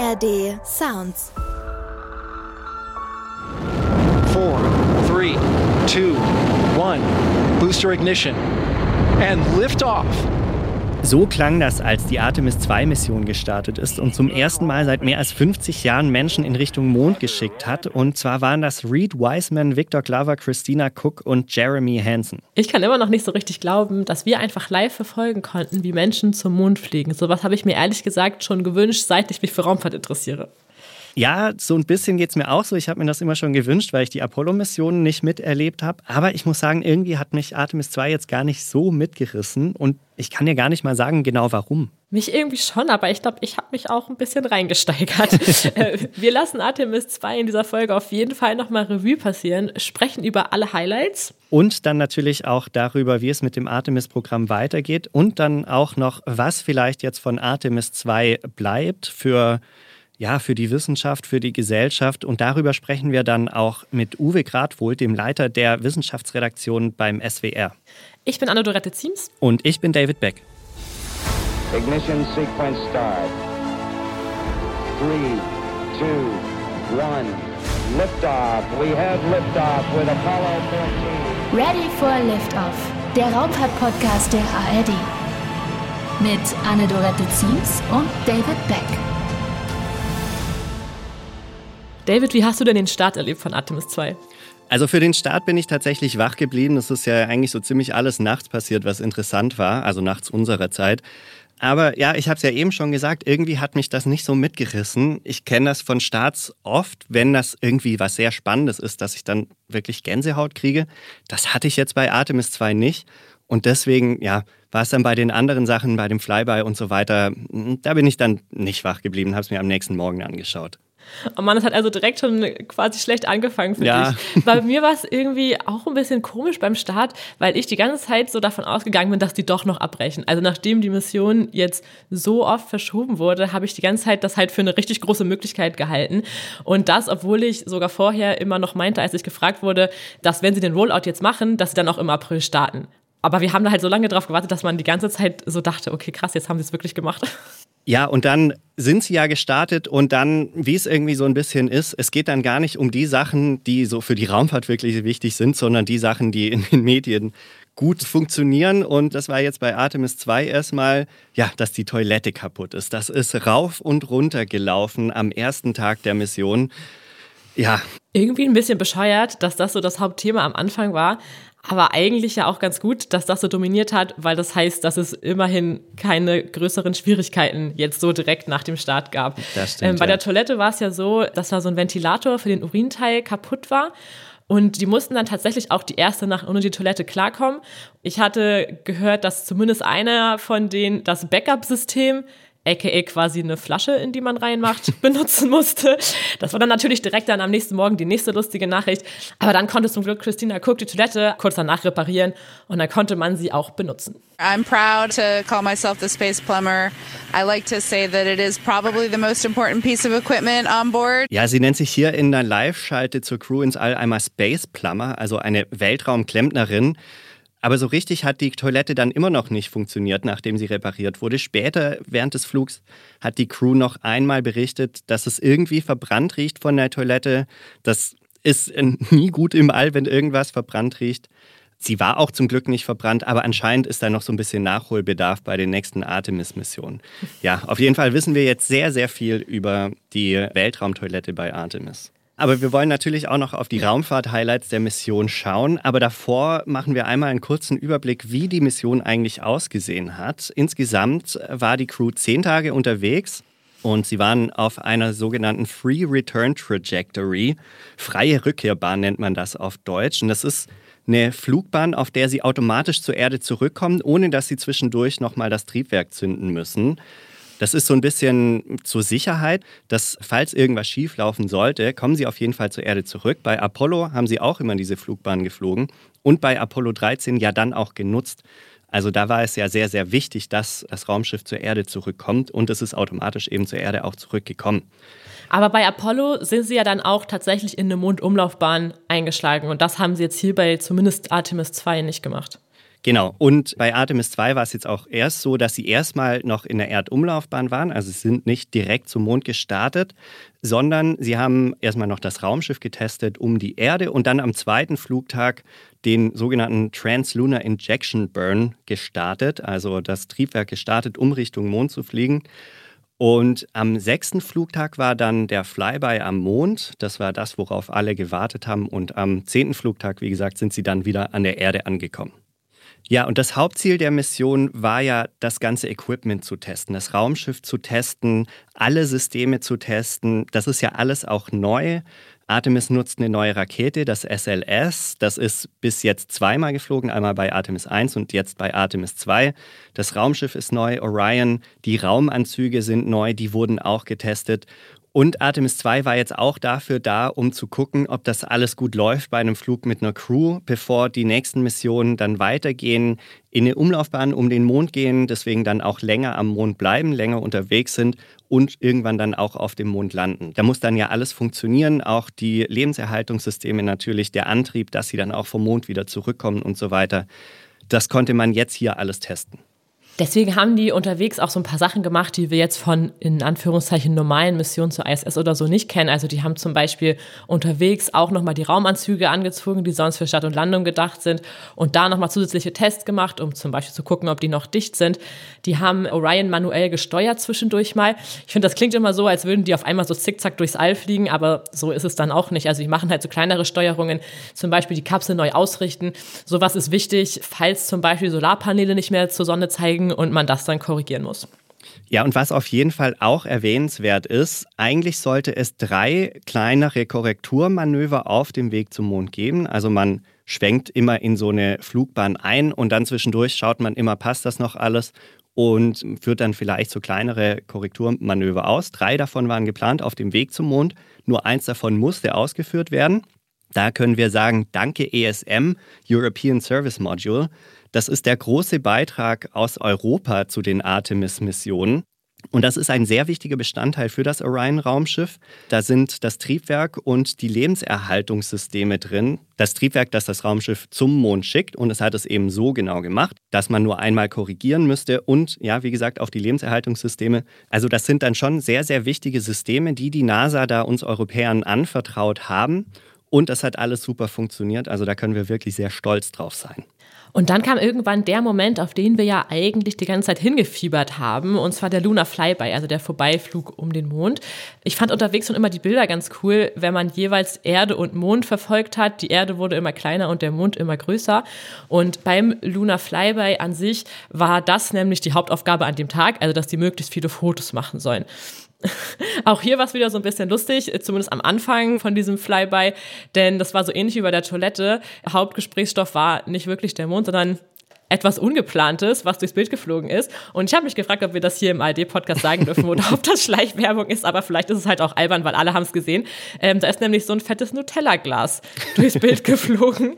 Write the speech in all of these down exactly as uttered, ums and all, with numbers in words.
R D Sounds. Four, three, two, one. Booster ignition. And liftoff. So klang das, als die Artemis zwei Mission gestartet ist und zum ersten Mal seit mehr als fünfzig Jahren Menschen in Richtung Mond geschickt hat. Und zwar waren das Reed Wiseman, Victor Glover, Christina Cook und Jeremy Hansen. Ich kann immer noch nicht so richtig glauben, dass wir einfach live verfolgen konnten, wie Menschen zum Mond fliegen. Sowas habe ich mir ehrlich gesagt schon gewünscht, seit ich mich für Raumfahrt interessiere. Ja, so ein bisschen geht es mir auch so. Ich habe mir das immer schon gewünscht, weil ich die Apollo-Missionen nicht miterlebt habe. Aber ich muss sagen, irgendwie hat mich Artemis zwei jetzt gar nicht so mitgerissen. Und ich kann dir gar nicht mal sagen, genau warum. Mich irgendwie schon, aber ich glaube, ich habe mich auch ein bisschen reingesteigert. Wir lassen Artemis zwei in dieser Folge auf jeden Fall nochmal Revue passieren, sprechen über alle Highlights. Und dann natürlich auch darüber, wie es mit dem Artemis-Programm weitergeht. Und dann auch noch, was vielleicht jetzt von Artemis zwei bleibt für... Ja, für die Wissenschaft, für die Gesellschaft. Und darüber sprechen wir dann auch mit Uwe Gradwohl, dem Leiter der Wissenschaftsredaktion beim S W R. Ich bin Anne-Dorette Ziems. Und ich bin David Beck. Ignition sequence start. Three, two, one. Liftoff. We have liftoff with Apollo fourteen. Ready for Liftoff, der Raumfahrt-Podcast der A R D. Mit Anne-Dorette Ziems und David Beck. David, wie hast du denn den Start erlebt von Artemis zwei? Also für den Start bin ich tatsächlich wach geblieben. Es ist ja eigentlich so ziemlich alles nachts passiert, was interessant war, also nachts unserer Zeit. Aber ja, ich habe es ja eben schon gesagt, irgendwie hat mich das nicht so mitgerissen. Ich kenne das von Starts oft, wenn das irgendwie was sehr Spannendes ist, dass ich dann wirklich Gänsehaut kriege. Das hatte ich jetzt bei Artemis zwei nicht. Und deswegen, ja, war es dann bei den anderen Sachen, bei dem Flyby und so weiter, da bin ich dann nicht wach geblieben, habe es mir am nächsten Morgen angeschaut. Oh Mann, das hat also direkt schon quasi schlecht angefangen für ja. dich. Bei mir war es irgendwie auch ein bisschen komisch beim Start, weil ich die ganze Zeit so davon ausgegangen bin, dass die doch noch abbrechen. Also nachdem die Mission jetzt so oft verschoben wurde, habe ich die ganze Zeit das halt für eine richtig große Möglichkeit gehalten. Und das, obwohl ich sogar vorher immer noch meinte, als ich gefragt wurde, dass wenn sie den Rollout jetzt machen, dass sie dann auch im April starten. Aber wir haben da halt so lange drauf gewartet, dass man die ganze Zeit so dachte, okay, krass, jetzt haben sie es wirklich gemacht. Ja, und dann sind sie ja gestartet und dann, wie es irgendwie so ein bisschen ist, es geht dann gar nicht um die Sachen, die so für die Raumfahrt wirklich wichtig sind, sondern die Sachen, die in den Medien gut funktionieren. Und das war jetzt bei Artemis zwei erstmal, ja, dass die Toilette kaputt ist. Das ist rauf und runter gelaufen am ersten Tag der Mission. Ja. Irgendwie ein bisschen bescheuert, dass das so das Hauptthema am Anfang war. Aber eigentlich ja auch ganz gut, dass das so dominiert hat, weil das heißt, dass es immerhin keine größeren Schwierigkeiten jetzt so direkt nach dem Start gab. Das stimmt, ähm, bei ja. der Toilette war es ja so, dass da so ein Ventilator für den Urinteil kaputt war. Und die mussten dann tatsächlich auch die erste Nacht ohne die Toilette klarkommen. Ich hatte gehört, dass zumindest einer von denen das Backup-System aka quasi eine Flasche, in die man reinmacht, benutzen musste. Das war dann natürlich direkt dann am nächsten Morgen die nächste lustige Nachricht. Aber dann konnte zum Glück Christina Cook die Toilette kurz danach reparieren und dann konnte man sie auch benutzen. I'm proud to call myself the space plumber. I like to say that it is probably the most important piece of equipment on board. Ja, sie nennt sich hier in der Live-Schalte zur Crew ins All einmal Space Plumber, also eine Weltraumklempnerin. Aber so richtig hat die Toilette dann immer noch nicht funktioniert, nachdem sie repariert wurde. Später, während des Flugs, hat die Crew noch einmal berichtet, dass es irgendwie verbrannt riecht von der Toilette. Das ist nie gut im All, wenn irgendwas verbrannt riecht. Sie war auch zum Glück nicht verbrannt, aber anscheinend ist da noch so ein bisschen Nachholbedarf bei den nächsten Artemis-Missionen. Ja, auf jeden Fall wissen wir jetzt sehr, sehr viel über die Weltraumtoilette bei Artemis. Aber wir wollen natürlich auch noch auf die Raumfahrt-Highlights der Mission schauen. Aber davor machen wir einmal einen kurzen Überblick, wie die Mission eigentlich ausgesehen hat. Insgesamt war die Crew zehn Tage unterwegs und sie waren auf einer sogenannten Free Return Trajectory. Freie Rückkehrbahn nennt man das auf Deutsch. Und das ist eine Flugbahn, auf der sie automatisch zur Erde zurückkommen, ohne dass sie zwischendurch nochmal das Triebwerk zünden müssen. Das ist so ein bisschen zur Sicherheit, dass falls irgendwas schieflaufen sollte, kommen sie auf jeden Fall zur Erde zurück. Bei Apollo haben sie auch immer diese Flugbahn geflogen und bei Apollo dreizehn ja dann auch genutzt. Also da war es ja sehr, sehr wichtig, dass das Raumschiff zur Erde zurückkommt und es ist automatisch eben zur Erde auch zurückgekommen. Aber bei Apollo sind sie ja dann auch tatsächlich in eine Mondumlaufbahn eingeschlagen und das haben sie jetzt hier bei zumindest Artemis zwei nicht gemacht. Genau. Und bei Artemis zwei war es jetzt auch erst so, dass sie erstmal noch in der Erdumlaufbahn waren. Also sie sind nicht direkt zum Mond gestartet, sondern sie haben erstmal noch das Raumschiff getestet um die Erde und dann am zweiten Flugtag den sogenannten Translunar Injection Burn gestartet, also das Triebwerk gestartet, um Richtung Mond zu fliegen. Und am sechsten Flugtag war dann der Flyby am Mond. Das war das, worauf alle gewartet haben. Und am zehnten Flugtag, wie gesagt, sind sie dann wieder an der Erde angekommen. Ja, und das Hauptziel der Mission war ja, das ganze Equipment zu testen, das Raumschiff zu testen, alle Systeme zu testen. Das ist ja alles auch neu. Artemis nutzt eine neue Rakete, das S L S. Das ist bis jetzt zweimal geflogen, einmal bei Artemis eins und jetzt bei Artemis zwei. Das Raumschiff ist neu, Orion, die Raumanzüge sind neu, die wurden auch getestet. Und Artemis zwei war jetzt auch dafür da, um zu gucken, ob das alles gut läuft bei einem Flug mit einer Crew, bevor die nächsten Missionen dann weitergehen, in eine Umlaufbahn um den Mond gehen, deswegen dann auch länger am Mond bleiben, länger unterwegs sind und irgendwann dann auch auf dem Mond landen. Da muss dann ja alles funktionieren, auch die Lebenserhaltungssysteme natürlich, der Antrieb, dass sie dann auch vom Mond wieder zurückkommen und so weiter. Das konnte man jetzt hier alles testen. Deswegen haben die unterwegs auch so ein paar Sachen gemacht, die wir jetzt von, in Anführungszeichen, normalen Missionen zur I S S oder so nicht kennen. Also die haben zum Beispiel unterwegs auch nochmal die Raumanzüge angezogen, die sonst für Start und Landung gedacht sind und da nochmal zusätzliche Tests gemacht, um zum Beispiel zu gucken, ob die noch dicht sind. Die haben Orion manuell gesteuert zwischendurch mal. Ich finde, das klingt immer so, als würden die auf einmal so zickzack durchs All fliegen, aber so ist es dann auch nicht. Also die machen halt so kleinere Steuerungen, zum Beispiel die Kapsel neu ausrichten. Sowas ist wichtig, falls zum Beispiel Solarpaneele nicht mehr zur Sonne zeigen und man das dann korrigieren muss. Ja, und was auf jeden Fall auch erwähnenswert ist, eigentlich sollte es drei kleinere Korrekturmanöver auf dem Weg zum Mond geben. Also man schwenkt immer in so eine Flugbahn ein und dann zwischendurch schaut man immer, passt das noch alles und führt dann vielleicht so kleinere Korrekturmanöver aus. Drei davon waren geplant auf dem Weg zum Mond, nur eins davon musste ausgeführt werden. Da können wir sagen, danke E S M, European Service Module. Das ist der große Beitrag aus Europa zu den Artemis-Missionen. Und das ist ein sehr wichtiger Bestandteil für das Orion-Raumschiff. Da sind das Triebwerk und die Lebenserhaltungssysteme drin. Das Triebwerk, das das Raumschiff zum Mond schickt. Und es hat es eben so genau gemacht, dass man nur einmal korrigieren müsste. Und ja, wie gesagt, auch die Lebenserhaltungssysteme. Also das sind dann schon sehr, sehr wichtige Systeme, die die NASA da uns Europäern anvertraut haben. Und das hat alles super funktioniert. Also da können wir wirklich sehr stolz drauf sein. Und dann kam irgendwann der Moment, auf den wir ja eigentlich die ganze Zeit hingefiebert haben, und zwar der Lunar Flyby, also der Vorbeiflug um den Mond. Ich fand unterwegs schon immer die Bilder ganz cool, wenn man jeweils Erde und Mond verfolgt hat. Die Erde wurde immer kleiner und der Mond immer größer. Und beim Lunar Flyby an sich war das nämlich die Hauptaufgabe an dem Tag, also dass die möglichst viele Fotos machen sollen. Auch hier war es wieder so ein bisschen lustig, zumindest am Anfang von diesem Flyby, denn das war so ähnlich wie bei der Toilette. Hauptgesprächsstoff war nicht wirklich der Mond, sondern etwas Ungeplantes, was durchs Bild geflogen ist. Und ich habe mich gefragt, ob wir das hier im A R D-Podcast sagen dürfen oder ob das Schleichwerbung ist, aber vielleicht ist es halt auch albern, weil alle haben es gesehen. Ähm, da ist nämlich so ein fettes Nutella-Glas durchs Bild geflogen,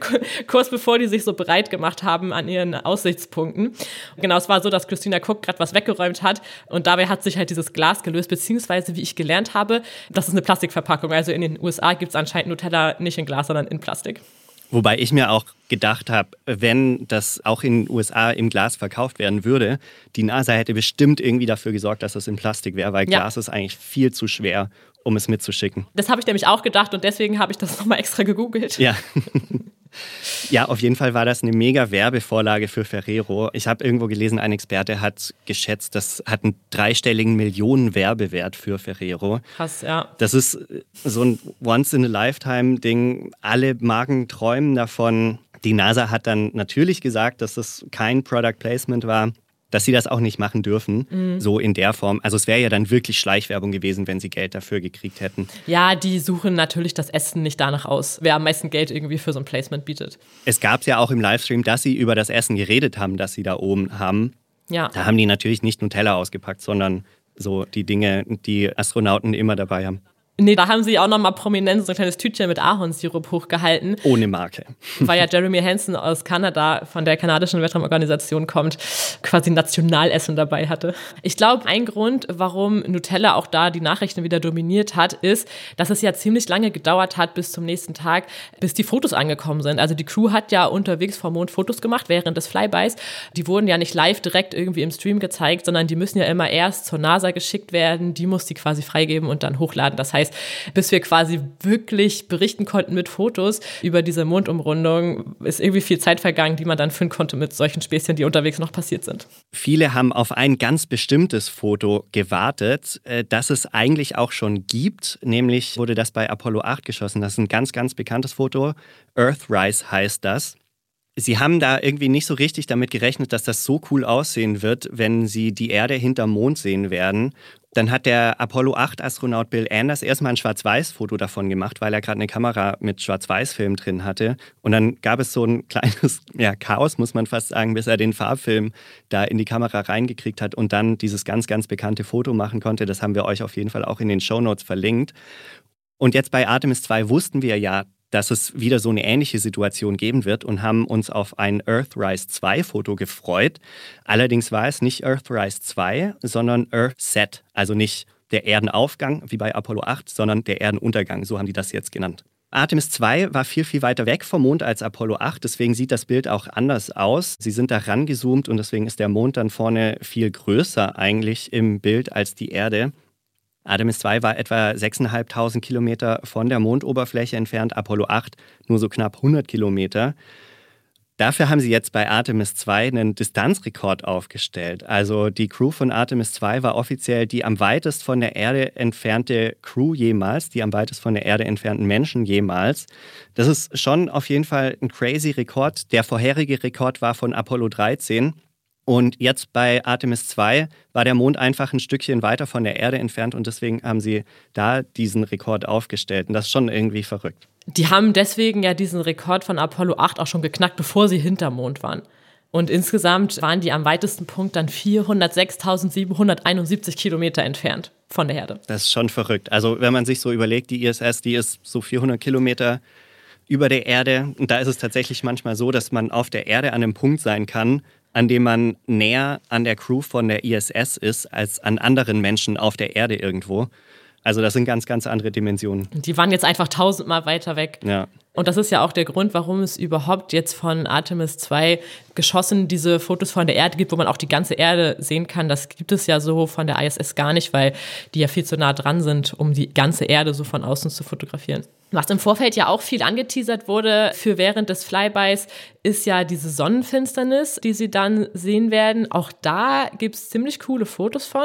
kurz bevor die sich so bereit gemacht haben an ihren Aussichtspunkten. Genau, es war so, dass Christina Cook gerade was weggeräumt hat und dabei hat sich halt dieses Glas gelöst, beziehungsweise, wie ich gelernt habe, das ist eine Plastikverpackung. Also in den U S A gibt es anscheinend Nutella nicht in Glas, sondern in Plastik. Wobei ich mir auch gedacht habe, wenn das auch in den U S A im Glas verkauft werden würde, die NASA hätte bestimmt irgendwie dafür gesorgt, dass das in Plastik wäre, weil ja. Glas ist eigentlich viel zu schwer, um es mitzuschicken. Das habe ich nämlich auch gedacht und deswegen habe ich das nochmal extra gegoogelt. Ja. Ja, auf jeden Fall war das eine mega Werbevorlage für Ferrero. Ich habe irgendwo gelesen, ein Experte hat geschätzt, das hat einen dreistelligen Millionen-Werbewert für Ferrero. Krass, ja. Das ist so ein Once-in-a-Lifetime-Ding. Alle Marken träumen davon. Die NASA hat dann natürlich gesagt, dass das kein Product Placement war, dass sie das auch nicht machen dürfen, mhm. so in der Form. Also es wäre ja dann wirklich Schleichwerbung gewesen, wenn sie Geld dafür gekriegt hätten. Ja, die suchen natürlich das Essen nicht danach aus, wer am meisten Geld irgendwie für so ein Placement bietet. Es gab es ja auch im Livestream, dass sie über das Essen geredet haben, das sie da oben haben. Ja. Da haben die natürlich nicht Nutella ausgepackt, sondern so die Dinge, die Astronauten immer dabei haben. Nee, da haben sie auch nochmal prominent so ein kleines Tütchen mit Ahornsirup hochgehalten. Ohne Marke. Weil ja Jeremy Hansen aus Kanada, von der kanadischen Weltraumorganisation kommt, quasi Nationalessen dabei hatte. Ich glaube, ein Grund, warum Nutella auch da die Nachrichten wieder dominiert hat, ist, dass es ja ziemlich lange gedauert hat bis zum nächsten Tag, bis die Fotos angekommen sind. Also die Crew hat ja unterwegs vom Mond Fotos gemacht während des Flybys. Die wurden ja nicht live direkt irgendwie im Stream gezeigt, sondern die müssen ja immer erst zur NASA geschickt werden. Die muss die quasi freigeben und dann hochladen. Das heißt, bis wir quasi wirklich berichten konnten mit Fotos über diese Mondumrundung, ist irgendwie viel Zeit vergangen, die man dann finden konnte mit solchen Späßchen, die unterwegs noch passiert sind. Viele haben auf ein ganz bestimmtes Foto gewartet, das es eigentlich auch schon gibt. Nämlich wurde das bei Apollo acht geschossen. Das ist ein ganz, ganz bekanntes Foto. Earthrise heißt das. Sie haben da irgendwie nicht so richtig damit gerechnet, dass das so cool aussehen wird, wenn sie die Erde hinterm Mond sehen werden. Dann hat der Apollo acht Astronaut Bill Anders erstmal ein Schwarz-Weiß-Foto davon gemacht, weil er gerade eine Kamera mit Schwarz-Weiß-Film drin hatte. Und dann gab es so ein kleines ja, Chaos, muss man fast sagen, bis er den Farbfilm da in die Kamera reingekriegt hat und dann dieses ganz, ganz bekannte Foto machen konnte. Das haben wir euch auf jeden Fall auch in den Shownotes verlinkt. Und jetzt bei Artemis zwei wussten wir ja, dass es wieder so eine ähnliche Situation geben wird und haben uns auf ein Earthrise zwei Foto gefreut. Allerdings war es nicht Earthrise zwei, sondern Earthset, also nicht der Erdenaufgang wie bei Apollo acht, sondern der Erdenuntergang, so haben die das jetzt genannt. Artemis zwei war viel, viel weiter weg vom Mond als Apollo acht, deswegen sieht das Bild auch anders aus. Sie sind da rangezoomt und deswegen ist der Mond dann vorne viel größer eigentlich im Bild als die Erde. Artemis zwei war etwa sechstausendfünfhundert Kilometer von der Mondoberfläche entfernt, Apollo acht nur so knapp hundert Kilometer. Dafür haben sie jetzt bei Artemis zwei einen Distanzrekord aufgestellt. Also die Crew von Artemis zwei war offiziell die am weitest von der Erde entfernte Crew jemals, die am weitest von der Erde entfernten Menschen jemals. Das ist schon auf jeden Fall ein crazy Rekord. Der vorherige Rekord war von Apollo dreizehn. Und jetzt bei Artemis zwei war der Mond einfach ein Stückchen weiter von der Erde entfernt und deswegen haben sie da diesen Rekord aufgestellt. Und das ist schon irgendwie verrückt. Die haben deswegen ja diesen Rekord von Apollo acht auch schon geknackt, bevor sie hinterm Mond waren. Und insgesamt waren die am weitesten Punkt dann vierhundertsechstausendsiebenhunderteinundsiebzig Kilometer entfernt von der Erde. Das ist schon verrückt. Also wenn man sich so überlegt, die I S S, die ist so vierhundert Kilometer über der Erde. Und da ist es tatsächlich manchmal so, dass man auf der Erde an einem Punkt sein kann, an dem man näher an der Crew von der I S S ist, als an anderen Menschen auf der Erde irgendwo. Also das sind ganz, ganz andere Dimensionen. Die waren jetzt einfach tausendmal weiter weg. Ja. Und das ist ja auch der Grund, warum es überhaupt jetzt von Artemis zwei geschossen diese Fotos von der Erde gibt, wo man auch die ganze Erde sehen kann. Das gibt es ja so von der I S S gar nicht, weil die ja viel zu nah dran sind, um die ganze Erde so von außen zu fotografieren. Was im Vorfeld ja auch viel angeteasert wurde für während des Flybys, ist ja diese Sonnenfinsternis, die sie dann sehen werden. Auch da gibt es ziemlich coole Fotos von.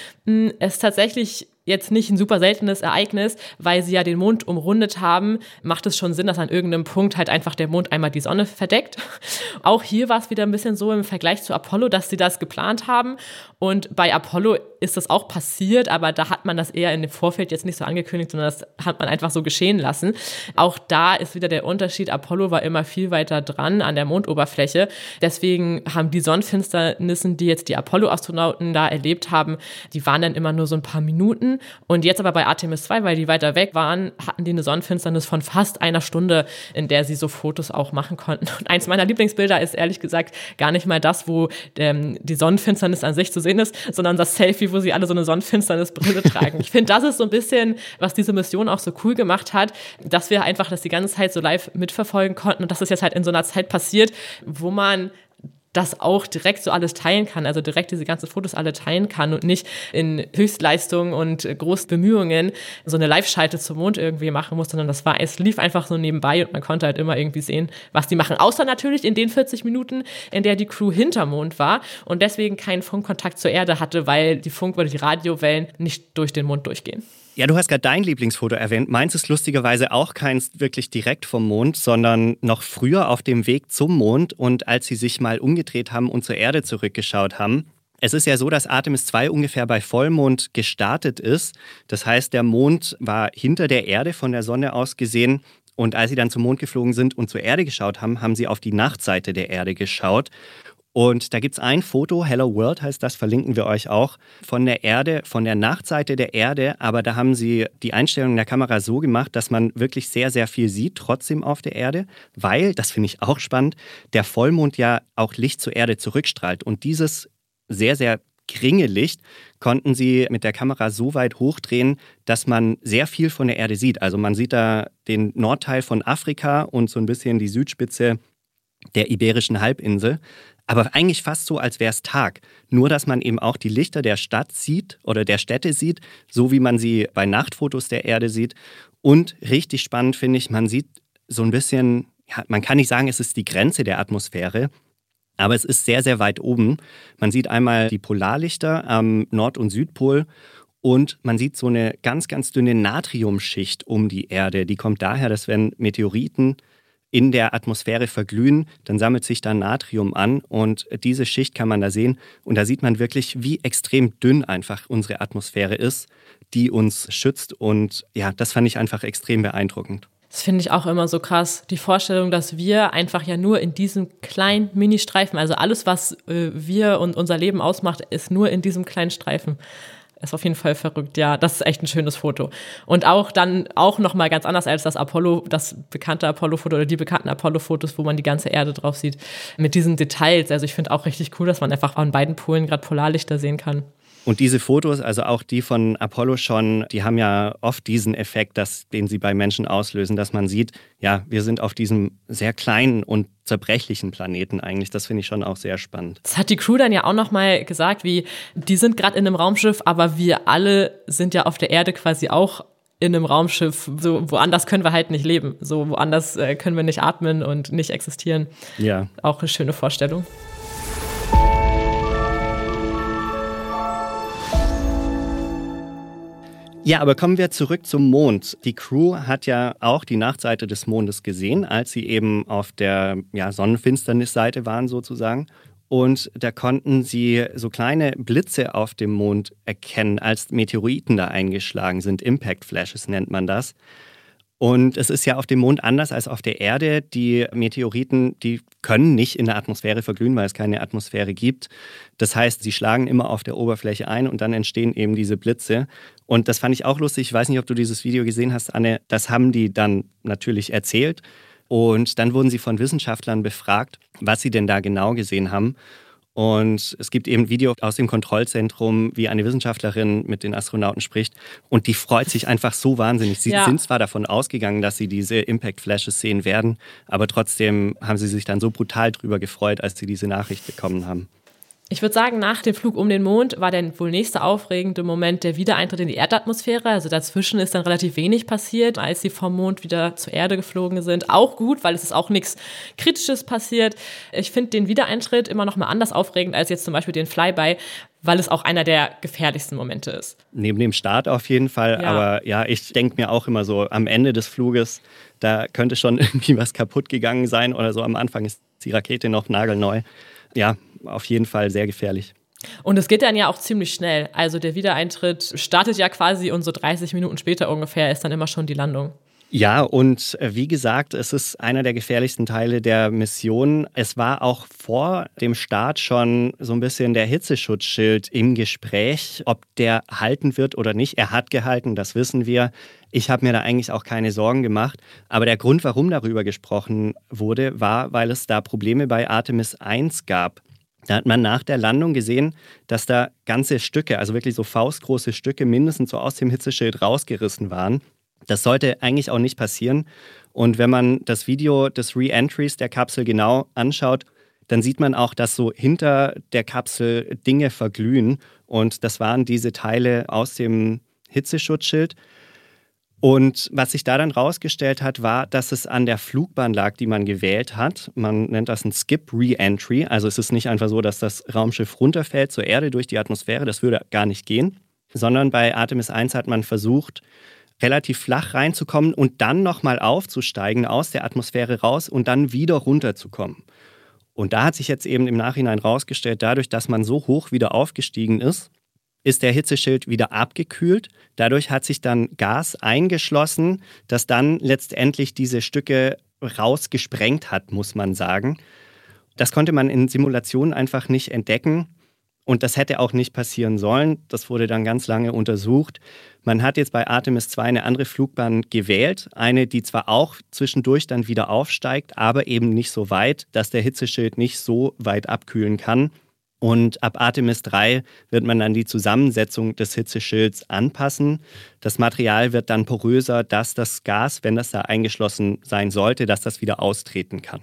Es ist tatsächlich jetzt nicht ein super seltenes Ereignis, weil sie ja den Mond umrundet haben, macht es schon Sinn, dass an irgendeinem Punkt halt einfach der Mond einmal die Sonne verdeckt. Auch hier war es wieder ein bisschen so im Vergleich zu Apollo, dass sie das geplant haben. Und bei Apollo ist das auch passiert, aber da hat man das eher in dem Vorfeld jetzt nicht so angekündigt, sondern das hat man einfach so geschehen lassen. Auch da ist wieder der Unterschied, Apollo war immer viel weiter dran an der Mondoberfläche. Deswegen haben die Sonnenfinsternissen, die jetzt die Apollo-Astronauten da erlebt haben, die waren dann immer nur so ein paar Minuten. Und jetzt aber bei Artemis zwei, weil die weiter weg waren, hatten die eine Sonnenfinsternis von fast einer Stunde, in der sie so Fotos auch machen konnten. Und eins meiner Lieblingsbilder ist ehrlich gesagt gar nicht mal das, wo ähm, die Sonnenfinsternis an sich zu sehen ist, sondern das Selfie, wo sie alle so eine Sonnenfinsternisbrille tragen. Ich finde, das ist so ein bisschen, was diese Mission auch so cool gemacht hat, dass wir einfach das die ganze Zeit so live mitverfolgen konnten und dass es jetzt halt in so einer Zeit passiert, wo man das auch direkt so alles teilen kann, also direkt diese ganzen Fotos alle teilen kann und nicht in Höchstleistung und großen Bemühungen so eine Live-Schalte zum Mond irgendwie machen muss, sondern das war, es lief einfach so nebenbei und man konnte halt immer irgendwie sehen, was die machen. Außer natürlich in den vierzig Minuten, in der die Crew hinterm Mond war und deswegen keinen Funkkontakt zur Erde hatte, weil die Funk- oder die Radiowellen nicht durch den Mond durchgehen. Ja, du hast gerade dein Lieblingsfoto erwähnt. Meins ist lustigerweise auch keins wirklich direkt vom Mond, sondern noch früher auf dem Weg zum Mond und als sie sich mal umgedreht haben und zur Erde zurückgeschaut haben. Es ist ja so, dass Artemis zwei ungefähr bei Vollmond gestartet ist. Das heißt, der Mond war hinter der Erde von der Sonne aus gesehen. Und als sie dann zum Mond geflogen sind und zur Erde geschaut haben, haben sie auf die Nachtseite der Erde geschaut. Und da gibt es ein Foto, Hello World heißt das, verlinken wir euch auch, von der Erde, von der Nachtseite der Erde. Aber da haben sie die Einstellung der Kamera so gemacht, dass man wirklich sehr, sehr viel sieht, trotzdem auf der Erde. Weil, das finde ich auch spannend, der Vollmond ja auch Licht zur Erde zurückstrahlt. Und dieses sehr, sehr geringe Licht konnten sie mit der Kamera so weit hochdrehen, dass man sehr viel von der Erde sieht. Also man sieht da den Nordteil von Afrika und so ein bisschen die Südspitze der Iberischen Halbinsel. Aber eigentlich fast so, als wäre es Tag. Nur, dass man eben auch die Lichter der Stadt sieht oder der Städte sieht, so wie man sie bei Nachtfotos der Erde sieht. Und richtig spannend finde ich, man sieht so ein bisschen, ja, man kann nicht sagen, es ist die Grenze der Atmosphäre, aber es ist sehr, sehr weit oben. Man sieht einmal die Polarlichter am Nord- und Südpol und man sieht so eine ganz, ganz dünne Natriumschicht um die Erde. Die kommt daher, dass wenn Meteoriten in der Atmosphäre verglühen, dann sammelt sich da Natrium an und diese Schicht kann man da sehen. Und da sieht man wirklich, wie extrem dünn einfach unsere Atmosphäre ist, die uns schützt. Und ja, das fand ich einfach extrem beeindruckend. Das finde ich auch immer so krass. Die Vorstellung, dass wir einfach ja nur in diesem kleinen Mini-Streifen, also alles, was äh, wir und unser Leben ausmacht, ist nur in diesem kleinen Streifen. Ist auf jeden Fall verrückt, ja, das ist echt ein schönes Foto. Und auch dann auch nochmal ganz anders als das Apollo, das bekannte Apollo-Foto oder die bekannten Apollo-Fotos, wo man die ganze Erde drauf sieht, mit diesen Details. Also ich finde auch richtig cool, dass man einfach an beiden Polen gerade Polarlichter sehen kann. Und diese Fotos, also auch die von Apollo schon, die haben ja oft diesen Effekt, dass, den sie bei Menschen auslösen, dass man sieht, ja, wir sind auf diesem sehr kleinen und zerbrechlichen Planeten eigentlich. Das finde ich schon auch sehr spannend. Das hat die Crew dann ja auch nochmal gesagt, wie, die sind gerade in einem Raumschiff, aber wir alle sind ja auf der Erde quasi auch in einem Raumschiff. So, woanders können wir halt nicht leben. So, woanders äh, können wir nicht atmen und nicht existieren. Ja. Auch eine schöne Vorstellung. Ja, aber kommen wir zurück zum Mond. Die Crew hat ja auch die Nachtseite des Mondes gesehen, als sie eben auf der ja, Sonnenfinsternisseite waren sozusagen. Und da konnten sie so kleine Blitze auf dem Mond erkennen, als Meteoriten da eingeschlagen sind. Impact Flashes nennt man das. Und es ist ja auf dem Mond anders als auf der Erde. Die Meteoriten, die können nicht in der Atmosphäre verglühen, weil es keine Atmosphäre gibt. Das heißt, sie schlagen immer auf der Oberfläche ein und dann entstehen eben diese Blitze. Und das fand ich auch lustig. Ich weiß nicht, ob du dieses Video gesehen hast, Anne. Das haben die dann natürlich erzählt. Und dann wurden sie von Wissenschaftlern befragt, was sie denn da genau gesehen haben. Und es gibt eben ein Video aus dem Kontrollzentrum, wie eine Wissenschaftlerin mit den Astronauten spricht. Und die freut sich einfach so wahnsinnig. Sie ja. sind zwar davon ausgegangen, dass sie diese Impact Flashes sehen werden, aber trotzdem haben sie sich dann so brutal drüber gefreut, als sie diese Nachricht bekommen haben. Ich würde sagen, nach dem Flug um den Mond war der wohl nächste aufregende Moment der Wiedereintritt in die Erdatmosphäre. Also dazwischen ist dann relativ wenig passiert, als sie vom Mond wieder zur Erde geflogen sind. Auch gut, weil es ist auch nichts Kritisches passiert. Ich finde den Wiedereintritt immer noch mal anders aufregend als jetzt zum Beispiel den Flyby, weil es auch einer der gefährlichsten Momente ist. Neben dem Start auf jeden Fall. Ja. Aber ja, ich denke mir auch immer so, am Ende des Fluges, da könnte schon irgendwie was kaputt gegangen sein oder so. Am Anfang ist die Rakete noch nagelneu. Ja, auf jeden Fall sehr gefährlich. Und es geht dann ja auch ziemlich schnell. Also der Wiedereintritt startet ja quasi und so dreißig Minuten später ungefähr ist dann immer schon die Landung. Ja, und wie gesagt, es ist einer der gefährlichsten Teile der Mission. Es war auch vor dem Start schon so ein bisschen der Hitzeschutzschild im Gespräch, ob der halten wird oder nicht. Er hat gehalten, das wissen wir. Ich habe mir da eigentlich auch keine Sorgen gemacht. Aber der Grund, warum darüber gesprochen wurde, war, weil es da Probleme bei Artemis eins gab. Da hat man nach der Landung gesehen, dass da ganze Stücke, also wirklich so faustgroße Stücke, mindestens so aus dem Hitzeschild rausgerissen waren. Das sollte eigentlich auch nicht passieren. Und wenn man das Video des Re-Entries der Kapsel genau anschaut, dann sieht man auch, dass so hinter der Kapsel Dinge verglühen. Und das waren diese Teile aus dem Hitzeschutzschild. Und was sich da dann rausgestellt hat, war, dass es an der Flugbahn lag, die man gewählt hat. Man nennt das ein Skip-Re-Entry. Also es ist nicht einfach so, dass das Raumschiff runterfällt zur Erde durch die Atmosphäre. Das würde gar nicht gehen. Sondern bei Artemis eins hat man versucht, relativ flach reinzukommen und dann nochmal aufzusteigen aus der Atmosphäre raus und dann wieder runterzukommen. Und da hat sich jetzt eben im Nachhinein rausgestellt, dadurch, dass man so hoch wieder aufgestiegen ist, ist der Hitzeschild wieder abgekühlt. Dadurch hat sich dann Gas eingeschlossen, das dann letztendlich diese Stücke rausgesprengt hat, muss man sagen. Das konnte man in Simulationen einfach nicht entdecken. Und das hätte auch nicht passieren sollen. Das wurde dann ganz lange untersucht. Man hat jetzt bei Artemis zwei eine andere Flugbahn gewählt. Eine, die zwar auch zwischendurch dann wieder aufsteigt, aber eben nicht so weit, dass der Hitzeschild nicht so weit abkühlen kann. Und ab Artemis drei wird man dann die Zusammensetzung des Hitzeschilds anpassen. Das Material wird dann poröser, dass das Gas, wenn das da eingeschlossen sein sollte, dass das wieder austreten kann.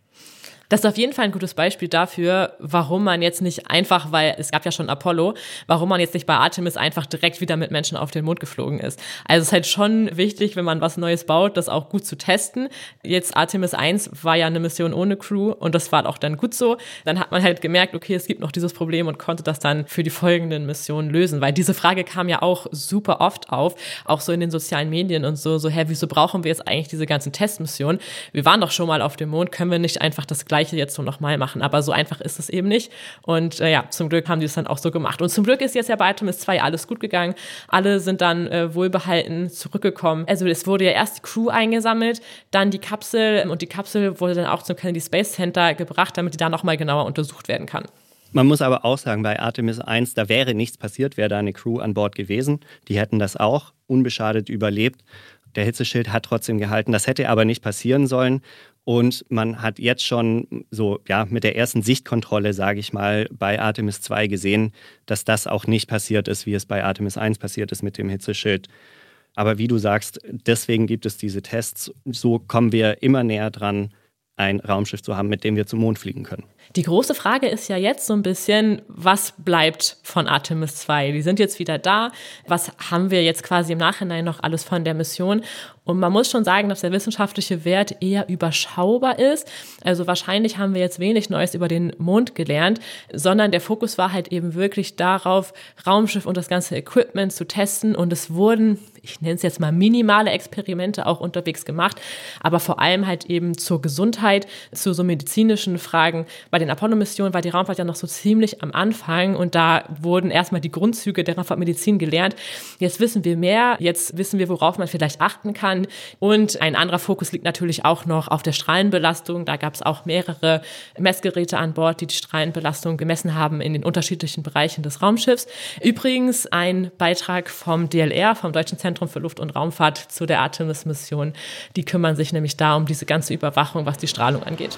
Das ist auf jeden Fall ein gutes Beispiel dafür, warum man jetzt nicht einfach, weil es gab ja schon Apollo, warum man jetzt nicht bei Artemis einfach direkt wieder mit Menschen auf den Mond geflogen ist. Also es ist halt schon wichtig, wenn man was Neues baut, das auch gut zu testen. Jetzt Artemis eins war ja eine Mission ohne Crew und das war auch dann gut so. Dann hat man halt gemerkt, okay, es gibt noch dieses Problem und konnte das dann für die folgenden Missionen lösen. Weil diese Frage kam ja auch super oft auf, auch so in den sozialen Medien und so, so, hä, wieso brauchen wir jetzt eigentlich diese ganzen Testmissionen? Wir waren doch schon mal auf dem Mond, können wir nicht einfach das Gleiche jetzt so nochmal machen, aber so einfach ist es eben nicht und äh, ja, zum Glück haben die es dann auch so gemacht und zum Glück ist jetzt ja bei Artemis zwei alles gut gegangen, alle sind dann äh, wohlbehalten zurückgekommen, also es wurde ja erst die Crew eingesammelt, dann die Kapsel und die Kapsel wurde dann auch zum Kennedy Space Center gebracht, damit die da nochmal genauer untersucht werden kann. Man muss aber auch sagen, bei Artemis eins, da wäre nichts passiert, wäre da eine Crew an Bord gewesen, die hätten das auch unbeschadet überlebt. Der Hitzeschild hat trotzdem gehalten, das hätte aber nicht passieren sollen. Und man hat jetzt schon so ja mit der ersten Sichtkontrolle, sage ich mal, bei Artemis zwei gesehen, dass das auch nicht passiert ist, wie es bei Artemis eins passiert ist mit dem Hitzeschild. Aber wie du sagst, deswegen gibt es diese Tests. So kommen wir immer näher dran, ein Raumschiff zu haben, mit dem wir zum Mond fliegen können. Die große Frage ist ja jetzt so ein bisschen, was bleibt von Artemis zwei? Die sind jetzt wieder da. Was haben wir jetzt quasi im Nachhinein noch alles von der Mission? Und man muss schon sagen, dass der wissenschaftliche Wert eher überschaubar ist. Also wahrscheinlich haben wir jetzt wenig Neues über den Mond gelernt, sondern der Fokus war halt eben wirklich darauf, Raumschiff und das ganze Equipment zu testen. Und es wurden, ich nenne es jetzt mal minimale Experimente auch unterwegs gemacht, aber vor allem halt eben zur Gesundheit, zu so medizinischen Fragen. Bei den Apollo-Missionen war die Raumfahrt ja noch so ziemlich am Anfang und da wurden erstmal die Grundzüge der Raumfahrtmedizin gelernt. Jetzt wissen wir mehr, jetzt wissen wir, worauf man vielleicht achten kann. Und ein anderer Fokus liegt natürlich auch noch auf der Strahlenbelastung. Da gab es auch mehrere Messgeräte an Bord, die die Strahlenbelastung gemessen haben in den unterschiedlichen Bereichen des Raumschiffs. Übrigens ein Beitrag vom D L R, vom Deutschen Zentrum für Luft- und Raumfahrt, zu der Artemis-Mission. Die kümmern sich nämlich da um diese ganze Überwachung, was die Strahlung angeht.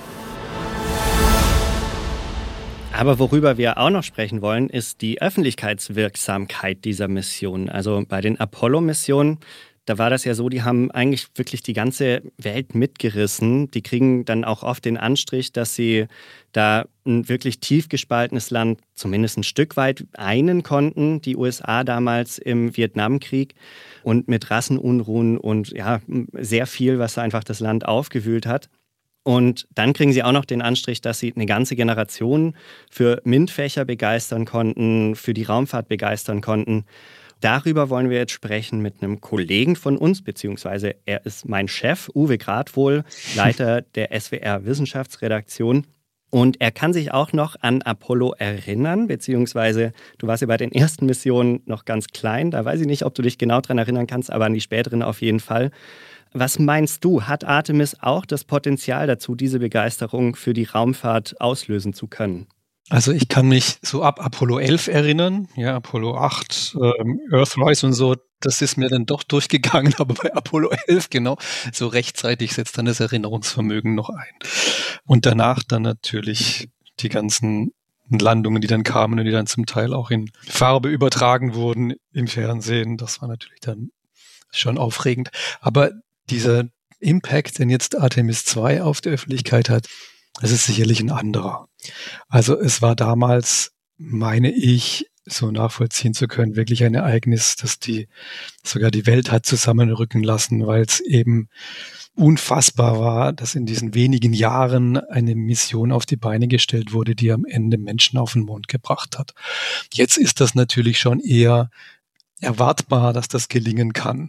Aber worüber wir auch noch sprechen wollen, ist die Öffentlichkeitswirksamkeit dieser Mission. Also bei den Apollo-Missionen, da war das ja so, die haben eigentlich wirklich die ganze Welt mitgerissen. Die kriegen dann auch oft den Anstrich, dass sie da ein wirklich tief gespaltenes Land zumindest ein Stück weit einen konnten, die U S A damals im Vietnamkrieg. Und mit Rassenunruhen und ja, sehr viel, was einfach das Land aufgewühlt hat. Und dann kriegen sie auch noch den Anstrich, dass sie eine ganze Generation für MINT-Fächer begeistern konnten, für die Raumfahrt begeistern konnten. Darüber wollen wir jetzt sprechen mit einem Kollegen von uns, beziehungsweise er ist mein Chef, Uwe Gradwohl, Leiter der S W R-Wissenschaftsredaktion. Und er kann sich auch noch an Apollo erinnern, beziehungsweise du warst ja bei den ersten Missionen noch ganz klein. Da weiß ich nicht, ob du dich genau daran erinnern kannst, aber an die späteren auf jeden Fall. Was meinst du, hat Artemis auch das Potenzial dazu, diese Begeisterung für die Raumfahrt auslösen zu können? Also ich kann mich so ab Apollo elf erinnern, ja, Apollo acht, ähm, Earthrise und so, das ist mir dann doch durchgegangen, aber bei Apollo elf genau, so rechtzeitig setzt dann das Erinnerungsvermögen noch ein. Und danach dann natürlich die ganzen Landungen, die dann kamen und die dann zum Teil auch in Farbe übertragen wurden im Fernsehen, das war natürlich dann schon aufregend. Aber dieser Impact, den jetzt Artemis zwei auf die Öffentlichkeit hat, das ist sicherlich ein anderer. Also es war damals, meine ich, so nachvollziehen zu können, wirklich ein Ereignis, das die sogar die Welt hat zusammenrücken lassen, weil es eben unfassbar war, dass in diesen wenigen Jahren eine Mission auf die Beine gestellt wurde, die am Ende Menschen auf den Mond gebracht hat. Jetzt ist das natürlich schon eher erwartbar, dass das gelingen kann.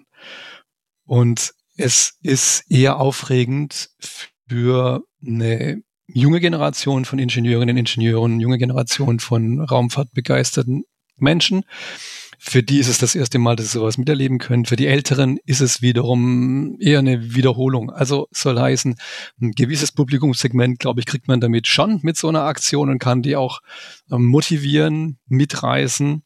Und es ist eher aufregend für eine junge Generation von Ingenieurinnen und Ingenieuren, junge Generation von raumfahrtbegeisterten Menschen, Für die ist es das erste Mal, dass sie sowas miterleben können. Für die Älteren ist es wiederum eher eine Wiederholung. Also soll heißen, ein gewisses Publikumssegment, glaube ich, kriegt man damit schon mit so einer Aktion und kann die auch ähm, motivieren, mitreißen.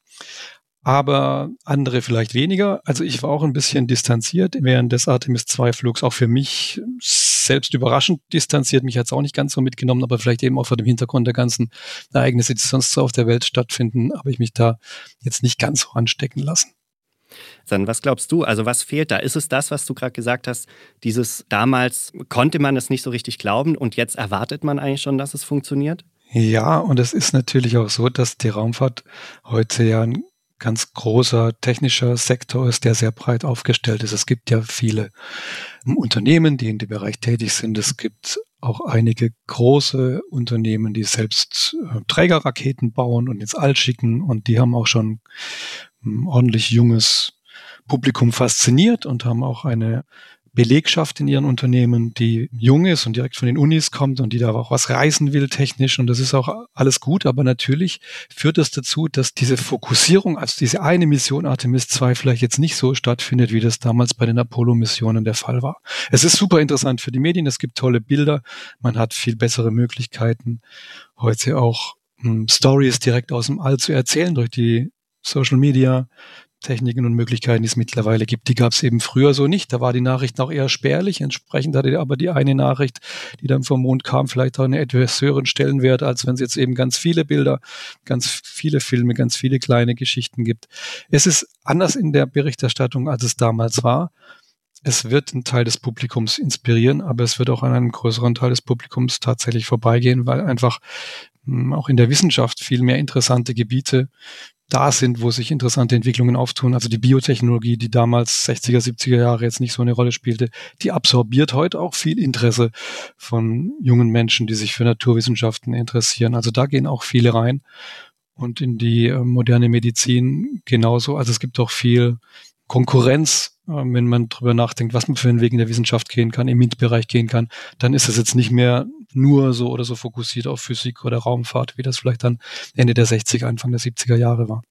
Aber andere vielleicht weniger. Also ich war auch ein bisschen distanziert während des Artemis zwei Flugs, auch für mich selbst überraschend distanziert. Mich hat es auch nicht ganz so mitgenommen, aber vielleicht eben auch vor dem Hintergrund der ganzen Ereignisse, die sonst so auf der Welt stattfinden, habe ich mich da jetzt nicht ganz so anstecken lassen. Dann, was glaubst du? Also was fehlt da? Ist es das, was du gerade gesagt hast, dieses damals konnte man es nicht so richtig glauben und jetzt erwartet man eigentlich schon, dass es funktioniert? Ja, und es ist natürlich auch so, dass die Raumfahrt heute ja ein ganz großer technischer Sektor ist, der sehr breit aufgestellt ist. Es gibt ja viele Unternehmen, die in dem Bereich tätig sind. Es gibt auch einige große Unternehmen, die selbst äh, Trägerraketen bauen und ins All schicken. Und die haben auch schon ein ordentlich junges Publikum fasziniert und haben auch eine Belegschaft in ihren Unternehmen, die jung ist und direkt von den Unis kommt und die da auch was reißen will technisch, und das ist auch alles gut, aber natürlich führt das dazu, dass diese Fokussierung, also diese eine Mission Artemis zwei vielleicht jetzt nicht so stattfindet, wie das damals bei den Apollo-Missionen der Fall war. Es ist super interessant für die Medien, es gibt tolle Bilder, man hat viel bessere Möglichkeiten, heute auch hm, Stories direkt aus dem All zu erzählen durch die Social Media Techniken und Möglichkeiten, die es mittlerweile gibt. Die gab es eben früher so nicht. Da war die Nachricht auch eher spärlich. Entsprechend hatte aber die eine Nachricht, die dann vom Mond kam, vielleicht auch einen etwas höheren Stellenwert, als wenn es jetzt eben ganz viele Bilder, ganz viele Filme, ganz viele kleine Geschichten gibt. Es ist anders in der Berichterstattung, als es damals war. Es wird einen Teil des Publikums inspirieren, aber es wird auch an einem größeren Teil des Publikums tatsächlich vorbeigehen, weil einfach mh, auch in der Wissenschaft viel mehr interessante Gebiete da sind, wo sich interessante Entwicklungen auftun. Also die Biotechnologie, die damals sechziger, siebziger Jahre jetzt nicht so eine Rolle spielte, die absorbiert heute auch viel Interesse von jungen Menschen, die sich für Naturwissenschaften interessieren. Also da gehen auch viele rein. Und in die äh, moderne Medizin genauso. Also es gibt auch viel Konkurrenz, äh, wenn man drüber nachdenkt, was man für einen Weg in der Wissenschaft gehen kann, im M I T-Bereich gehen kann, dann ist es jetzt nicht mehr nur so oder so fokussiert auf Physik oder Raumfahrt, wie das vielleicht dann Ende der sechziger, Anfang der siebziger Jahre war.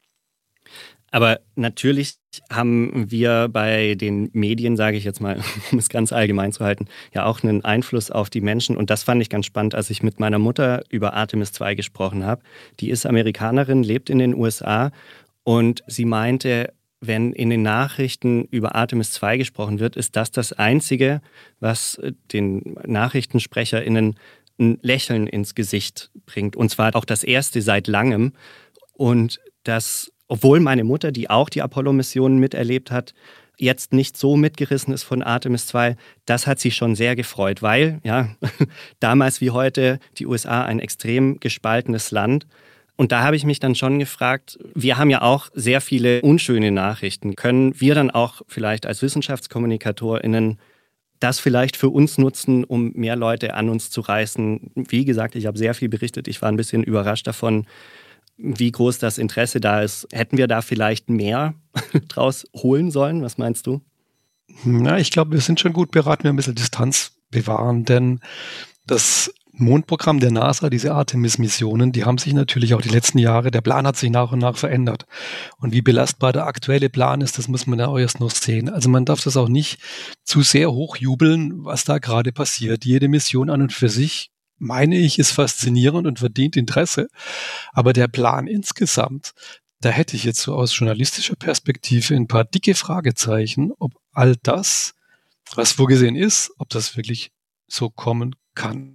Aber natürlich haben wir bei den Medien, sage ich jetzt mal, um es ganz allgemein zu halten, ja auch einen Einfluss auf die Menschen. Und das fand ich ganz spannend, als ich mit meiner Mutter über Artemis zwei gesprochen habe. Die ist Amerikanerin, lebt in den U S A und sie meinte, wenn in den Nachrichten über Artemis zwei gesprochen wird, ist das das Einzige, was den NachrichtensprecherInnen ein Lächeln ins Gesicht bringt. Und zwar auch das erste seit langem. Und das, obwohl meine Mutter, die auch die Apollo-Missionen miterlebt hat, jetzt nicht so mitgerissen ist von Artemis zwei, das hat sie schon sehr gefreut, weil ja damals wie heute die U S A ein extrem gespaltenes Land. Und da habe ich mich dann schon gefragt, wir haben ja auch sehr viele unschöne Nachrichten. Können wir dann auch vielleicht als WissenschaftskommunikatorInnen das vielleicht für uns nutzen, um mehr Leute an uns zu reißen? Wie gesagt, ich habe sehr viel berichtet. Ich war ein bisschen überrascht davon, wie groß das Interesse da ist. Hätten wir da vielleicht mehr draus holen sollen? Was meinst du? Na, ich glaube, wir sind schon gut beraten, wir ein bisschen Distanz bewahren, denn das Mondprogramm der NASA, diese Artemis-Missionen, die haben sich natürlich auch die letzten Jahre, der Plan hat sich nach und nach verändert. Und wie belastbar der aktuelle Plan ist, das muss man ja auch erst noch sehen. Also man darf das auch nicht zu sehr hochjubeln, was da gerade passiert. Jede Mission an und für sich, meine ich, ist faszinierend und verdient Interesse. Aber der Plan insgesamt, da hätte ich jetzt so aus journalistischer Perspektive ein paar dicke Fragezeichen, ob all das, was vorgesehen ist, ob das wirklich so kommen kann.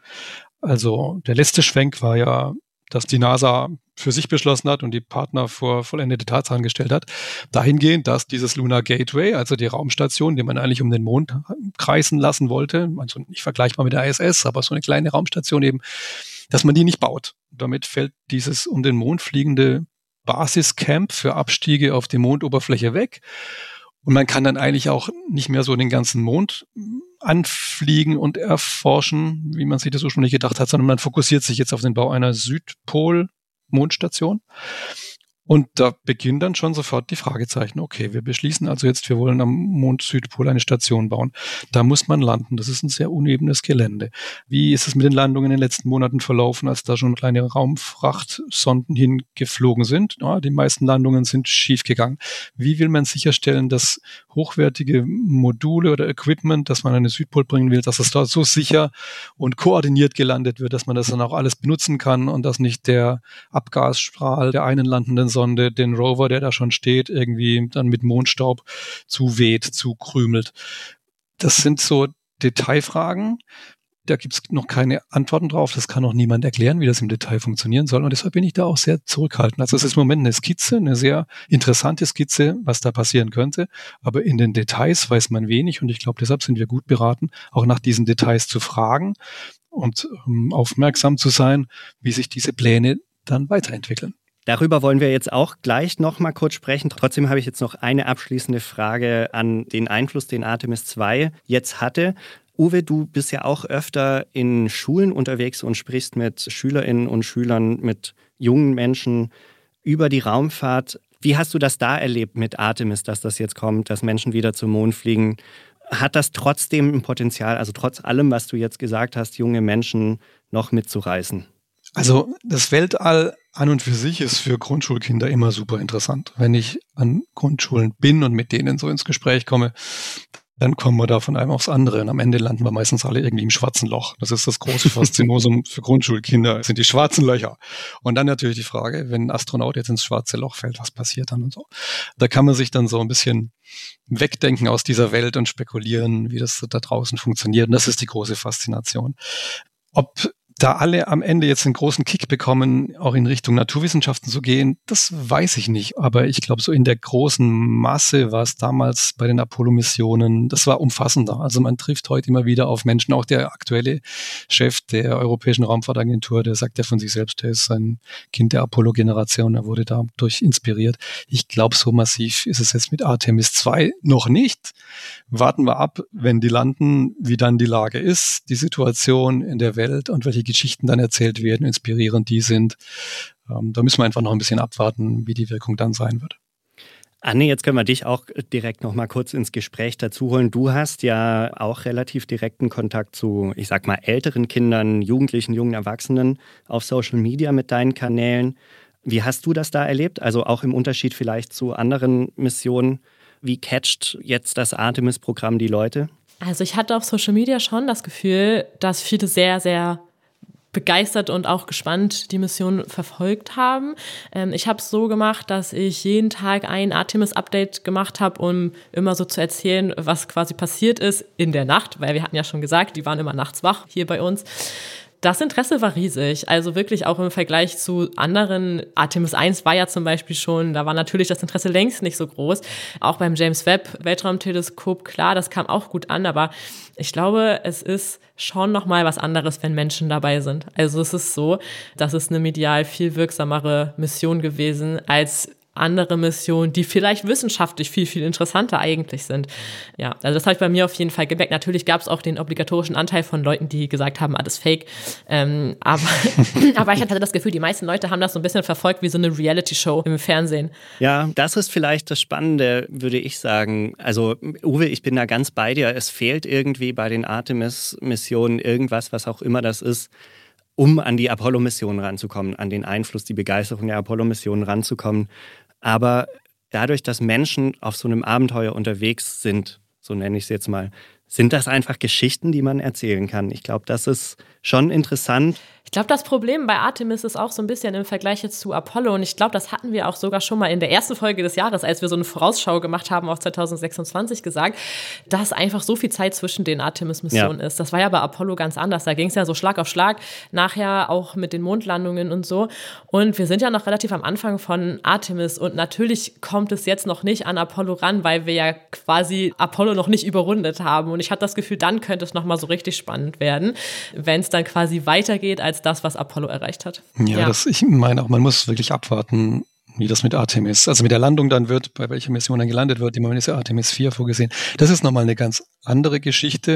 Also der letzte Schwenk war ja, dass die NASA für sich beschlossen hat und die Partner vor vollendete Tatsachen gestellt hat, dahingehend, dass dieses Lunar Gateway, also die Raumstation, die man eigentlich um den Mond kreisen lassen wollte, also nicht vergleichbar mit der I S S, aber so eine kleine Raumstation eben, dass man die nicht baut. Damit fällt dieses um den Mond fliegende Basiscamp für Abstiege auf die Mondoberfläche weg. Und man kann dann eigentlich auch nicht mehr so den ganzen Mond anfliegen und erforschen, wie man sich das ursprünglich gedacht hat, sondern man fokussiert sich jetzt auf den Bau einer Südpol-Mondstation. Und da beginnen dann schon sofort die Fragezeichen. Okay, wir beschließen also jetzt, wir wollen am Mond-Südpol eine Station bauen. Da muss man landen. Das ist ein sehr unebenes Gelände. Wie ist es mit den Landungen in den letzten Monaten verlaufen, als da schon kleine Raumfrachtsonden hingeflogen sind? Ja, die meisten Landungen sind schief gegangen. Wie will man sicherstellen, dass hochwertige Module oder Equipment, das man an den Südpol bringen will, dass es dort so sicher und koordiniert gelandet wird, dass man das dann auch alles benutzen kann und dass nicht der Abgasstrahl der einen landenden Sonde den Rover, der da schon steht, irgendwie dann mit Mondstaub zuweht, zukrümelt. Das sind so Detailfragen. Da gibt es noch keine Antworten drauf. Das kann auch niemand erklären, wie das im Detail funktionieren soll. Und deshalb bin ich da auch sehr zurückhaltend. Also es ist im Moment eine Skizze, eine sehr interessante Skizze, was da passieren könnte. Aber in den Details weiß man wenig. Und ich glaube, deshalb sind wir gut beraten, auch nach diesen Details zu fragen und ähm, aufmerksam zu sein, wie sich diese Pläne dann weiterentwickeln. Darüber wollen wir jetzt auch gleich noch mal kurz sprechen. Trotzdem habe ich jetzt noch eine abschließende Frage an den Einfluss, den Artemis zwei jetzt hatte. Uwe, du bist ja auch öfter in Schulen unterwegs und sprichst mit Schülerinnen und Schülern, mit jungen Menschen über die Raumfahrt. Wie hast du das da erlebt mit Artemis, dass das jetzt kommt, dass Menschen wieder zum Mond fliegen? Hat das trotzdem ein Potenzial, also trotz allem, was du jetzt gesagt hast, junge Menschen noch mitzureißen? Also das Weltall an und für sich ist für Grundschulkinder immer super interessant. Wenn ich an Grundschulen bin und mit denen so ins Gespräch komme, dann kommen wir da von einem aufs andere. Und am Ende landen wir meistens alle irgendwie im schwarzen Loch. Das ist das große Faszinosum für Grundschulkinder, sind die schwarzen Löcher. Und dann natürlich die Frage, wenn ein Astronaut jetzt ins schwarze Loch fällt, was passiert dann und so. Da kann man sich dann so ein bisschen wegdenken aus dieser Welt und spekulieren, wie das da draußen funktioniert. Und das ist die große Faszination. Ob da alle am Ende jetzt einen großen Kick bekommen, auch in Richtung Naturwissenschaften zu gehen, das weiß ich nicht. Aber ich glaube, so in der großen Masse war es damals bei den Apollo-Missionen, das war umfassender. Also man trifft heute immer wieder auf Menschen, auch der aktuelle Chef der Europäischen Raumfahrtagentur, der sagt ja von sich selbst, der ist ein Kind der Apollo-Generation, er wurde dadurch inspiriert. Ich glaube, so massiv ist es jetzt mit Artemis zwei noch nicht. Warten wir ab, wenn die landen, wie dann die Lage ist, die Situation in der Welt und welche Geschichten dann erzählt werden, inspirierend die sind. Ähm, da müssen wir einfach noch ein bisschen abwarten, wie die Wirkung dann sein wird. Anne, jetzt können wir dich auch direkt noch mal kurz ins Gespräch dazu holen. Du hast ja auch relativ direkten Kontakt zu, ich sag mal, älteren Kindern, Jugendlichen, jungen Erwachsenen auf Social Media mit deinen Kanälen. Wie hast du das da erlebt? Also auch im Unterschied vielleicht zu anderen Missionen. Wie catcht jetzt das Artemis-Programm die Leute? Also ich hatte auf Social Media schon das Gefühl, dass viele sehr, sehr begeistert und auch gespannt die Mission verfolgt haben. Ähm, ich habe es so gemacht, dass ich jeden Tag ein Artemis-Update gemacht habe, um immer so zu erzählen, was quasi passiert ist in der Nacht, weil wir hatten ja schon gesagt, die waren immer nachts wach hier bei uns. Das Interesse war riesig, also wirklich auch im Vergleich zu anderen. Artemis eins war ja zum Beispiel schon, da war natürlich das Interesse längst nicht so groß. Auch beim James Webb Weltraumteleskop, klar, das kam auch gut an, aber ich glaube, es ist schon nochmal was anderes, wenn Menschen dabei sind. Also es ist so, dass es eine medial viel wirksamere Mission gewesen als andere Missionen, die vielleicht wissenschaftlich viel, viel interessanter eigentlich sind. Ja, also das habe ich bei mir auf jeden Fall gemerkt. Natürlich gab es auch den obligatorischen Anteil von Leuten, die gesagt haben, alles fake. Ähm, aber, aber ich hatte das Gefühl, die meisten Leute haben das so ein bisschen verfolgt wie so eine Reality-Show im Fernsehen. Ja, das ist vielleicht das Spannende, würde ich sagen. Also Uwe, ich bin da ganz bei dir. Es fehlt irgendwie bei den Artemis-Missionen irgendwas, was auch immer das ist, um an die Apollo-Missionen ranzukommen, an den Einfluss, die Begeisterung der Apollo-Missionen ranzukommen. Aber dadurch, dass Menschen auf so einem Abenteuer unterwegs sind, so nenne ich es jetzt mal, sind das einfach Geschichten, die man erzählen kann. Ich glaube, das ist schon interessant. Ich glaube, das Problem bei Artemis ist auch so ein bisschen im Vergleich jetzt zu Apollo. Und ich glaube, das hatten wir auch sogar schon mal in der ersten Folge des Jahres, als wir so eine Vorausschau gemacht haben auf zwanzig sechsundzwanzig gesagt, dass einfach so viel Zeit zwischen den Artemis-Missionen ja. ist. Das war ja bei Apollo ganz anders. Da ging es ja so Schlag auf Schlag, nachher auch mit den Mondlandungen und so. Und wir sind ja noch relativ am Anfang von Artemis. Und natürlich kommt es jetzt noch nicht an Apollo ran, weil wir ja quasi Apollo noch nicht überrundet haben. Und ich hatte das Gefühl, dann könnte es nochmal so richtig spannend werden, wenn es dann quasi weitergeht als das, was Apollo erreicht hat. Ja, ja. Das, ich meine auch, man muss wirklich abwarten, wie das mit Artemis, also mit der Landung dann wird, bei welcher Mission dann gelandet wird. Im Moment ist ja Artemis vier vorgesehen. Das ist nochmal eine ganz andere Geschichte.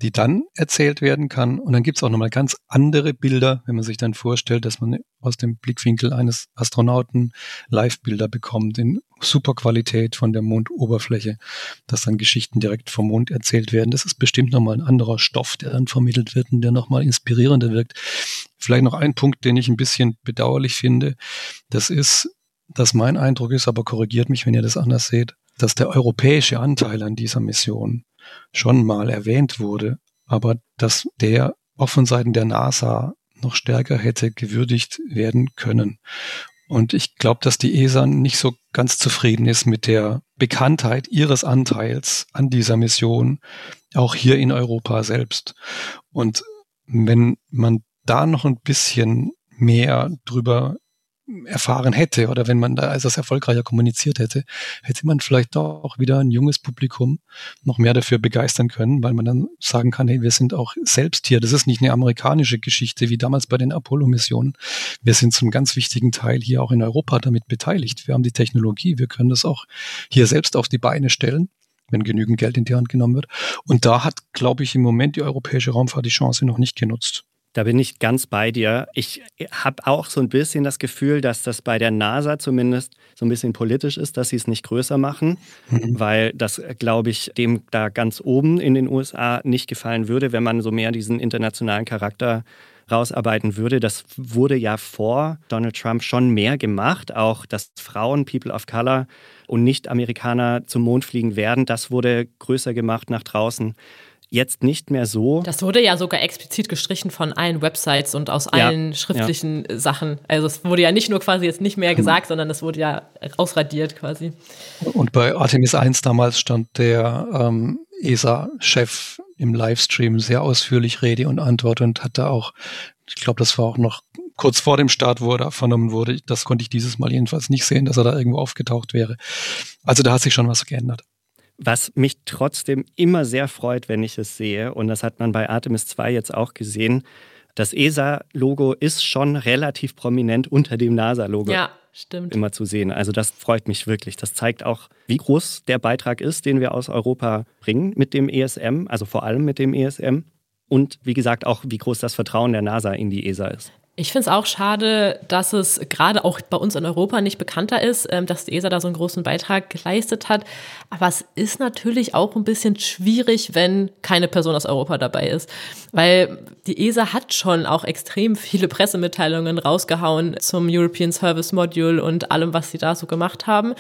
die dann erzählt werden kann. Und dann gibt es auch nochmal ganz andere Bilder, wenn man sich dann vorstellt, dass man aus dem Blickwinkel eines Astronauten Live-Bilder bekommt in super Qualität von der Mondoberfläche, dass dann Geschichten direkt vom Mond erzählt werden. Das ist bestimmt nochmal ein anderer Stoff, der dann vermittelt wird und der nochmal inspirierender wirkt. Vielleicht noch ein Punkt, den ich ein bisschen bedauerlich finde. Das ist, dass mein Eindruck ist, aber korrigiert mich, wenn ihr das anders seht, dass der europäische Anteil an dieser Mission schon mal erwähnt wurde, aber dass der auch von Seiten der NASA noch stärker hätte gewürdigt werden können. Und ich glaube, dass die E S A nicht so ganz zufrieden ist mit der Bekanntheit ihres Anteils an dieser Mission, auch hier in Europa selbst. Und wenn man da noch ein bisschen mehr drüber erfahren hätte oder wenn man da etwas erfolgreicher kommuniziert hätte, hätte man vielleicht auch wieder ein junges Publikum noch mehr dafür begeistern können, weil man dann sagen kann, hey, wir sind auch selbst hier. Das ist nicht eine amerikanische Geschichte wie damals bei den Apollo-Missionen. Wir sind zum ganz wichtigen Teil hier auch in Europa damit beteiligt. Wir haben die Technologie, wir können das auch hier selbst auf die Beine stellen, wenn genügend Geld in die Hand genommen wird. Und da hat, glaube ich, im Moment die europäische Raumfahrt die Chance noch nicht genutzt. Da bin ich ganz bei dir. Ich habe auch so ein bisschen das Gefühl, dass das bei der NASA zumindest so ein bisschen politisch ist, dass sie es nicht größer machen, mhm. weil das, glaube ich, dem da ganz oben in den U S A nicht gefallen würde, wenn man so mehr diesen internationalen Charakter rausarbeiten würde. Das wurde ja vor Donald Trump schon mehr gemacht, auch dass Frauen, People of Color und Nicht-Amerikaner zum Mond fliegen werden. Das wurde größer gemacht nach draußen. Jetzt nicht mehr so. Das wurde ja sogar explizit gestrichen von allen Websites und aus ja, allen schriftlichen ja. Sachen. Also es wurde ja nicht nur quasi jetzt nicht mehr gesagt, sondern es wurde ja ausradiert quasi. Und bei Artemis eins damals stand der ähm, E S A-Chef im Livestream sehr ausführlich Rede und Antwort und hat da auch, ich glaube, das war auch noch kurz vor dem Start, wo er da vernommen wurde. Das konnte ich dieses Mal jedenfalls nicht sehen, dass er da irgendwo aufgetaucht wäre. Also da hat sich schon was geändert. Was mich trotzdem immer sehr freut, wenn ich es sehe, und das hat man bei Artemis zwei jetzt auch gesehen, das E S A-Logo ist schon relativ prominent unter dem NASA-Logo ja, stimmt. immer zu sehen. Also das freut mich wirklich. Das zeigt auch, wie groß der Beitrag ist, den wir aus Europa bringen mit dem E S M, also vor allem mit dem E S M. Und wie gesagt auch, wie groß das Vertrauen der NASA in die E S A ist. Ich finde es auch schade, dass es gerade auch bei uns in Europa nicht bekannter ist, dass die E S A da so einen großen Beitrag geleistet hat. Aber es ist natürlich auch ein bisschen schwierig, wenn keine Person aus Europa dabei ist. Weil die E S A hat schon auch extrem viele Pressemitteilungen rausgehauen zum European Service Module und allem, was sie da so gemacht haben.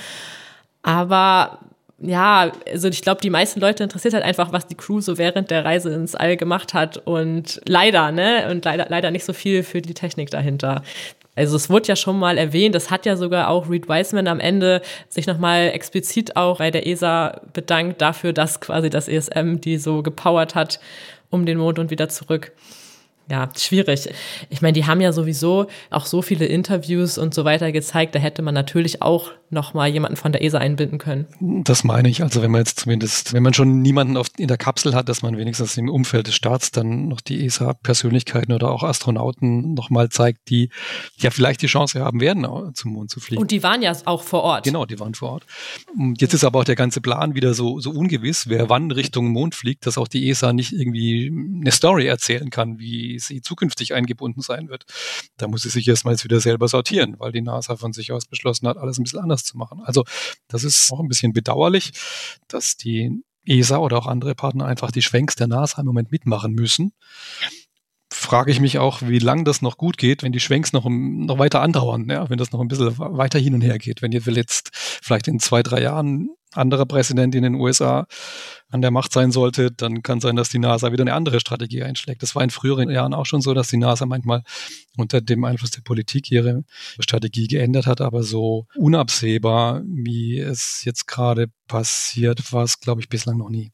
Aber ja, also ich glaube, die meisten Leute interessiert halt einfach, was die Crew so während der Reise ins All gemacht hat und leider, ne, und leider, leider nicht so viel für die Technik dahinter. Also es wurde ja schon mal erwähnt, es hat ja sogar auch Reed Wiseman am Ende sich nochmal explizit auch bei der E S A bedankt dafür, dass quasi das E S M die so gepowert hat um den Mond und wieder zurück. Ja, schwierig. Ich meine, die haben ja sowieso auch so viele Interviews und so weiter gezeigt, da hätte man natürlich auch noch mal jemanden von der E S A einbinden können. Das meine ich. Also wenn man jetzt zumindest, wenn man schon niemanden auf, in der Kapsel hat, dass man wenigstens im Umfeld des Starts dann noch die E S A-Persönlichkeiten oder auch Astronauten noch mal zeigt, die ja vielleicht die Chance haben werden, zum Mond zu fliegen. Und die waren ja auch vor Ort. Genau, die waren vor Ort. Jetzt ist aber auch der ganze Plan wieder so, so ungewiss, wer wann Richtung Mond fliegt, dass auch die E S A nicht irgendwie eine Story erzählen kann, wie sie zukünftig eingebunden sein wird. Da muss sie sich erstmal jetzt wieder selber sortieren, weil die NASA von sich aus beschlossen hat, alles ein bisschen anders zu machen. Also das ist auch ein bisschen bedauerlich, dass die E S A oder auch andere Partner einfach die Schwenks der NASA im Moment mitmachen müssen. Frage ich mich auch, wie lange das noch gut geht, wenn die Schwenks noch, noch weiter andauern, ja, wenn das noch ein bisschen weiter hin und her geht. Wenn ihr jetzt vielleicht in zwei, drei Jahren anderer Präsident in den U S A an der Macht sein sollte, dann kann sein, dass die NASA wieder eine andere Strategie einschlägt. Das war in früheren Jahren auch schon so, dass die NASA manchmal unter dem Einfluss der Politik ihre Strategie geändert hat, aber so unabsehbar, wie es jetzt gerade passiert, war es, glaube ich, bislang noch nie.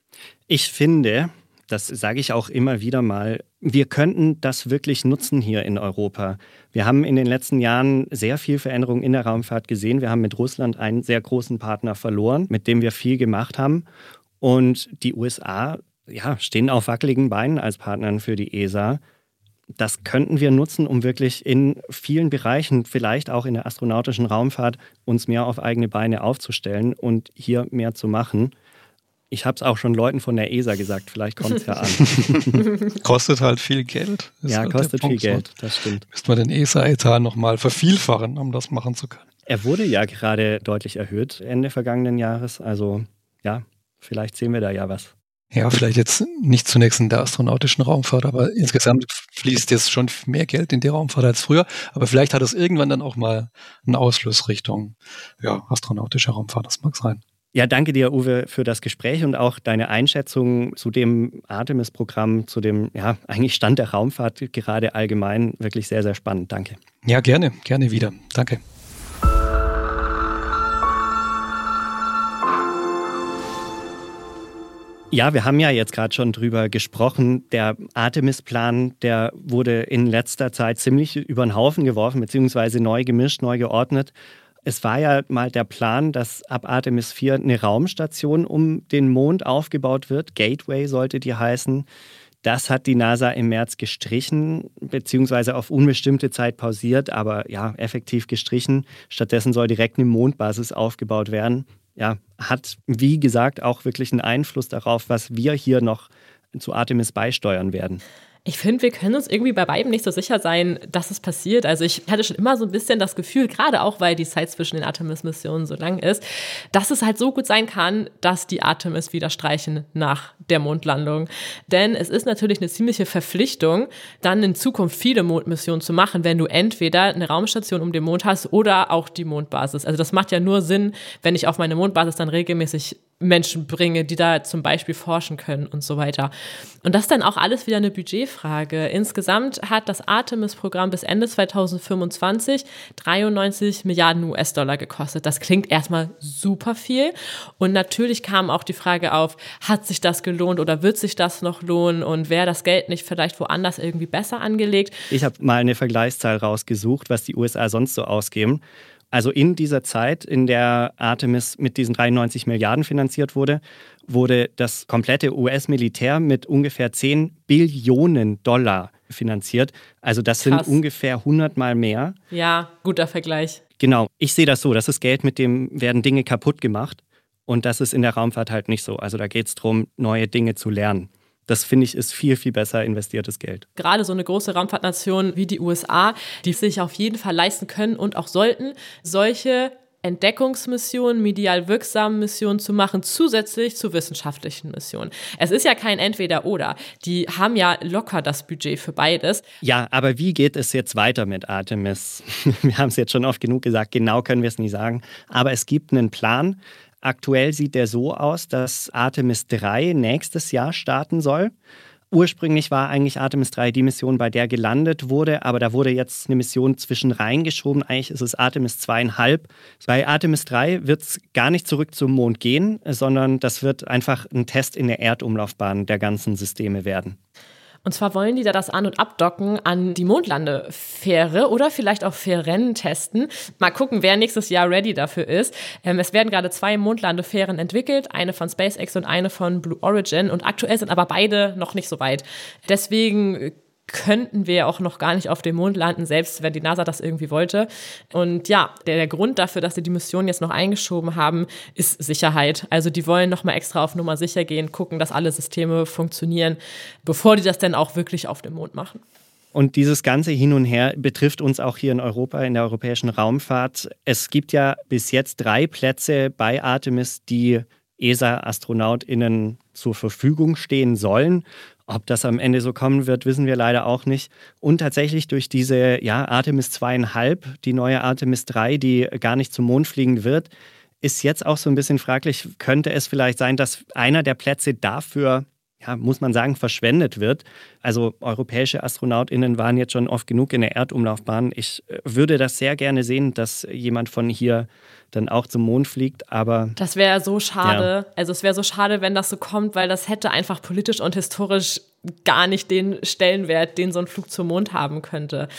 Ich finde, das sage ich auch immer wieder mal, wir könnten das wirklich nutzen hier in Europa. Wir haben in den letzten Jahren sehr viel Veränderung in der Raumfahrt gesehen. Wir haben mit Russland einen sehr großen Partner verloren, mit dem wir viel gemacht haben. Und die U S A ja, stehen auf wackeligen Beinen als Partnern für die E S A. Das könnten wir nutzen, um wirklich in vielen Bereichen, vielleicht auch in der astronautischen Raumfahrt, uns mehr auf eigene Beine aufzustellen und hier mehr zu machen. Ich habe es auch schon Leuten von der E S A gesagt, vielleicht kommt es ja an. Kostet halt viel Geld. Ja, halt kostet viel Punkt. Geld, das stimmt. Müsste man den E S A-Etat nochmal vervielfachen, um das machen zu können. Er wurde ja gerade deutlich erhöht Ende vergangenen Jahres. Also ja, vielleicht sehen wir da ja was. Ja, vielleicht jetzt nicht zunächst in der astronautischen Raumfahrt, aber insgesamt fließt jetzt schon mehr Geld in die Raumfahrt als früher. Aber vielleicht hat es irgendwann dann auch mal einen Ausfluss Richtung ja, astronautische Raumfahrt. Das mag sein. Ja, danke dir, Uwe, für das Gespräch und auch deine Einschätzung zu dem Artemis-Programm, zu dem ja eigentlich Stand der Raumfahrt gerade allgemein. Wirklich sehr, sehr spannend. Danke. Ja, gerne, gerne wieder. Danke. Ja, wir haben ja jetzt gerade schon drüber gesprochen. Der Artemis-Plan, der wurde in letzter Zeit ziemlich über den Haufen geworfen, beziehungsweise neu gemischt, neu geordnet. Es war ja mal der Plan, dass ab Artemis vier eine Raumstation um den Mond aufgebaut wird. Gateway sollte die heißen. Das hat die NASA im März gestrichen, beziehungsweise auf unbestimmte Zeit pausiert, aber ja, effektiv gestrichen. Stattdessen soll direkt eine Mondbasis aufgebaut werden. Ja, hat, wie gesagt, auch wirklich einen Einfluss darauf, was wir hier noch zu Artemis beisteuern werden. Ich finde, wir können uns irgendwie bei beiden nicht so sicher sein, dass es passiert. Also ich hatte schon immer so ein bisschen das Gefühl, gerade auch, weil die Zeit zwischen den Artemis-Missionen so lang ist, dass es halt so gut sein kann, dass die Artemis wieder streichen nach der Mondlandung. Denn es ist natürlich eine ziemliche Verpflichtung, dann in Zukunft viele Mondmissionen zu machen, wenn du entweder eine Raumstation um den Mond hast oder auch die Mondbasis. Also das macht ja nur Sinn, wenn ich auf meine Mondbasis dann regelmäßig Menschen bringe, die da zum Beispiel forschen können und so weiter. Und das ist dann auch alles wieder eine Budgetfrage. Insgesamt hat das Artemis-Programm bis Ende zweitausendfünfundzwanzig dreiundneunzig Milliarden U S-Dollar gekostet. Das klingt erstmal super viel. Und natürlich kam auch die Frage auf, hat sich das gelohnt oder wird sich das noch lohnen und wäre das Geld nicht vielleicht woanders irgendwie besser angelegt? Ich habe mal eine Vergleichszahl rausgesucht, was die U S A sonst so ausgeben. Also in dieser Zeit, in der Artemis mit diesen dreiundneunzig Milliarden finanziert wurde, wurde das komplette U S-Militär mit ungefähr zehn Billionen Dollar finanziert. Also das Krass. sind ungefähr hundert Mal mehr. Ja, guter Vergleich. Genau, ich sehe das so, das ist Geld, mit dem werden Dinge kaputt gemacht. Und das ist in der Raumfahrt halt nicht so. Also da geht es darum, neue Dinge zu lernen. Das, finde ich, ist viel, viel besser investiertes Geld. Gerade so eine große Raumfahrtnation wie die U S A, die sich auf jeden Fall leisten können und auch sollten, solche Entdeckungsmissionen, medial wirksamen Missionen zu machen, zusätzlich zu wissenschaftlichen Missionen. Es ist ja kein Entweder-Oder. Die haben ja locker das Budget für beides. Ja, aber wie geht es jetzt weiter mit Artemis? Wir haben es jetzt schon oft genug gesagt, genau können wir es nicht sagen. Aber es gibt einen Plan. Aktuell sieht der so aus, dass Artemis drei nächstes Jahr starten soll. Ursprünglich war eigentlich Artemis drei die Mission, bei der gelandet wurde, aber da wurde jetzt eine Mission zwischen reingeschoben. Eigentlich ist es Artemis zwei Komma fünf. Bei Artemis drei wird es gar nicht zurück zum Mond gehen, sondern das wird einfach ein Test in der Erdumlaufbahn der ganzen Systeme werden. Und zwar wollen die da das An- und Abdocken an die Mondlandefähre oder vielleicht auch Fähren testen. Mal gucken, wer nächstes Jahr ready dafür ist. Ähm, es werden gerade zwei Mondlandefähren entwickelt, eine von SpaceX und eine von Blue Origin. Und aktuell sind aber beide noch nicht so weit. Deswegen könnten wir auch noch gar nicht auf dem Mond landen, selbst wenn die NASA das irgendwie wollte. Und ja, der, der Grund dafür, dass sie die Mission jetzt noch eingeschoben haben, ist Sicherheit. Also die wollen nochmal extra auf Nummer sicher gehen, gucken, dass alle Systeme funktionieren, bevor die das dann auch wirklich auf dem Mond machen. Und dieses ganze Hin und Her betrifft uns auch hier in Europa, in der europäischen Raumfahrt. Es gibt ja bis jetzt drei Plätze bei Artemis, die E S A-AstronautInnen zur Verfügung stehen sollen. Ob das am Ende so kommen wird, wissen wir leider auch nicht. Und tatsächlich durch diese ja, Artemis zwei Komma fünf, die neue Artemis drei, die gar nicht zum Mond fliegen wird, ist jetzt auch so ein bisschen fraglich, könnte es vielleicht sein, dass einer der Plätze dafür, ja, muss man sagen, verschwendet wird. Also europäische AstronautInnen waren jetzt schon oft genug in der Erdumlaufbahn. Ich würde das sehr gerne sehen, dass jemand von hier dann auch zum Mond fliegt, aber... Das wäre so schade. Ja. Also es wäre so schade, wenn das so kommt, weil das hätte einfach politisch und historisch gar nicht den Stellenwert, den so ein Flug zum Mond haben könnte.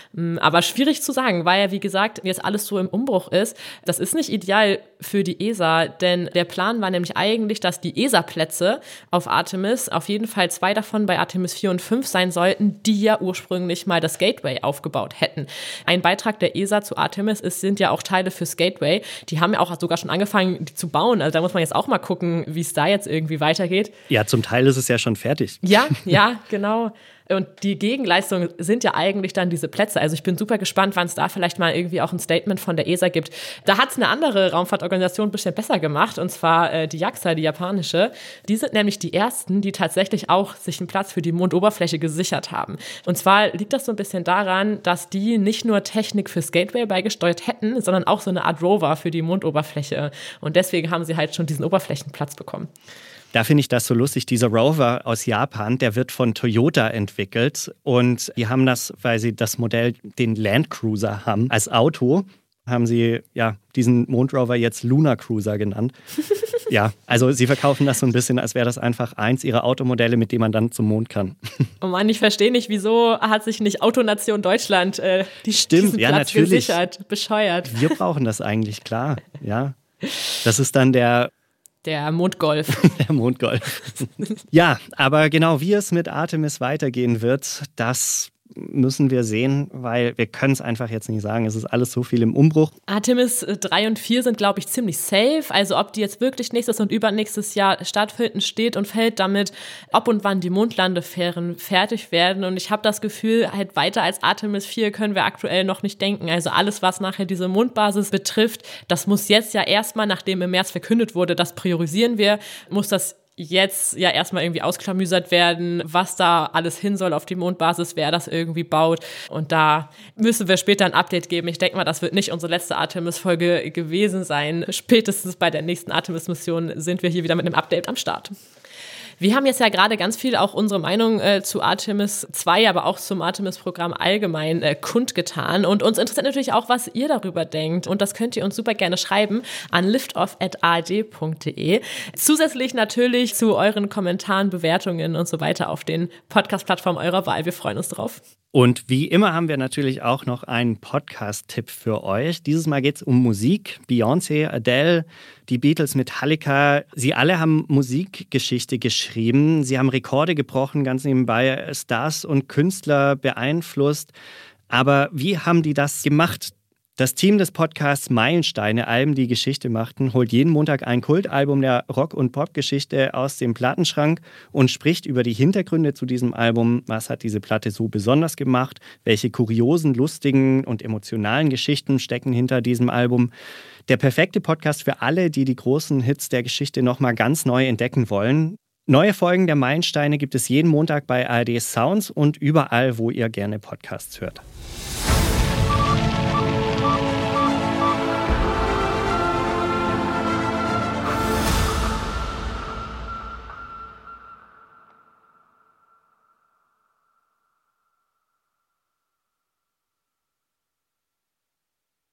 Aber schwierig zu sagen, weil ja, wie gesagt, jetzt alles so im Umbruch ist. Das ist nicht ideal für die E S A, denn der Plan war nämlich eigentlich, dass die E S A-Plätze auf Artemis, auf jeden Fall zwei davon bei Artemis vier und fünf sein sollten, die ja ursprünglich mal das Gateway aufgebaut hätten. Ein Beitrag der E S A zu Artemis ist, sind ja auch Teile fürs Gateway. Die haben ja auch sogar schon angefangen, die zu bauen. Also da muss man jetzt auch mal gucken, wie es da jetzt irgendwie weitergeht. Ja, zum Teil ist es ja schon fertig. Ja, ja, genau. Und die Gegenleistungen sind ja eigentlich dann diese Plätze. Also ich bin super gespannt, wann es da vielleicht mal irgendwie auch ein Statement von der E S A gibt. Da hat es eine andere Raumfahrtorganisation ein bisschen besser gemacht, und zwar äh, die JAXA, die japanische. Die sind nämlich die ersten, die tatsächlich auch sich einen Platz für die Mondoberfläche gesichert haben. Und zwar liegt das so ein bisschen daran, dass die nicht nur Technik fürs Gateway beigesteuert hätten, sondern auch so eine Art Rover für die Mondoberfläche. Und deswegen haben sie halt schon diesen Oberflächenplatz bekommen. Da finde ich das so lustig. Dieser Rover aus Japan, der wird von Toyota entwickelt. Und die haben das, weil sie das Modell, den Land Cruiser haben, als Auto, haben sie ja diesen Mondrover jetzt Lunar Cruiser genannt. Ja, also sie verkaufen das so ein bisschen, als wäre das einfach eins ihrer Automodelle, mit dem man dann zum Mond kann. Oh Mann, ich verstehe nicht, wieso hat sich nicht Autonation Deutschland äh, die, Stimmt, diesen ja, Platz natürlich. gesichert? Bescheuert. Wir brauchen das eigentlich, klar. Ja, das ist dann der Der Mondgolf. Der Mondgolf. Ja, aber genau wie es mit Artemis weitergehen wird, das müssen wir sehen, weil wir können es einfach jetzt nicht sagen. Es ist alles so viel im Umbruch. Artemis drei und vier sind, glaube ich, ziemlich safe. Also ob die jetzt wirklich nächstes und übernächstes Jahr stattfinden, steht und fällt damit, ob und wann die Mondlandefähren fertig werden. Und ich habe das Gefühl, halt weiter als Artemis vier können wir aktuell noch nicht denken. Also alles, was nachher diese Mondbasis betrifft, das muss jetzt ja erstmal, nachdem im März verkündet wurde, das priorisieren wir, muss das jetzt ja erstmal irgendwie ausklamüsert werden, was da alles hin soll auf die Mondbasis, wer das irgendwie baut. Und da müssen wir später ein Update geben. Ich denke mal, das wird nicht unsere letzte Artemis-Folge gewesen sein. Spätestens bei der nächsten Artemis-Mission sind wir hier wieder mit einem Update am Start. Wir haben jetzt ja gerade ganz viel auch unsere Meinung äh, zu Artemis zwei, aber auch zum Artemis-Programm allgemein äh, kundgetan. Und uns interessiert natürlich auch, was ihr darüber denkt. Und das könnt ihr uns super gerne schreiben an liftoff at a r d punkt d e. Zusätzlich natürlich zu euren Kommentaren, Bewertungen und so weiter auf den Podcast-Plattformen eurer Wahl. Wir freuen uns drauf. Und wie immer haben wir natürlich auch noch einen Podcast-Tipp für euch. Dieses Mal geht es um Musik. Beyoncé, Adele, die Beatles, Metallica. Sie alle haben Musikgeschichte geschrieben. Sie haben Rekorde gebrochen, ganz nebenbei Stars und Künstler beeinflusst. Aber wie haben die das gemacht? Das Team des Podcasts Meilensteine, Alben, die Geschichte machten, holt jeden Montag ein Kultalbum der Rock- und Popgeschichte aus dem Plattenschrank und spricht über die Hintergründe zu diesem Album. Was hat diese Platte so besonders gemacht? Welche kuriosen, lustigen und emotionalen Geschichten stecken hinter diesem Album? Der perfekte Podcast für alle, die die großen Hits der Geschichte nochmal ganz neu entdecken wollen. Neue Folgen der Meilensteine gibt es jeden Montag bei A R D Sounds und überall, wo ihr gerne Podcasts hört.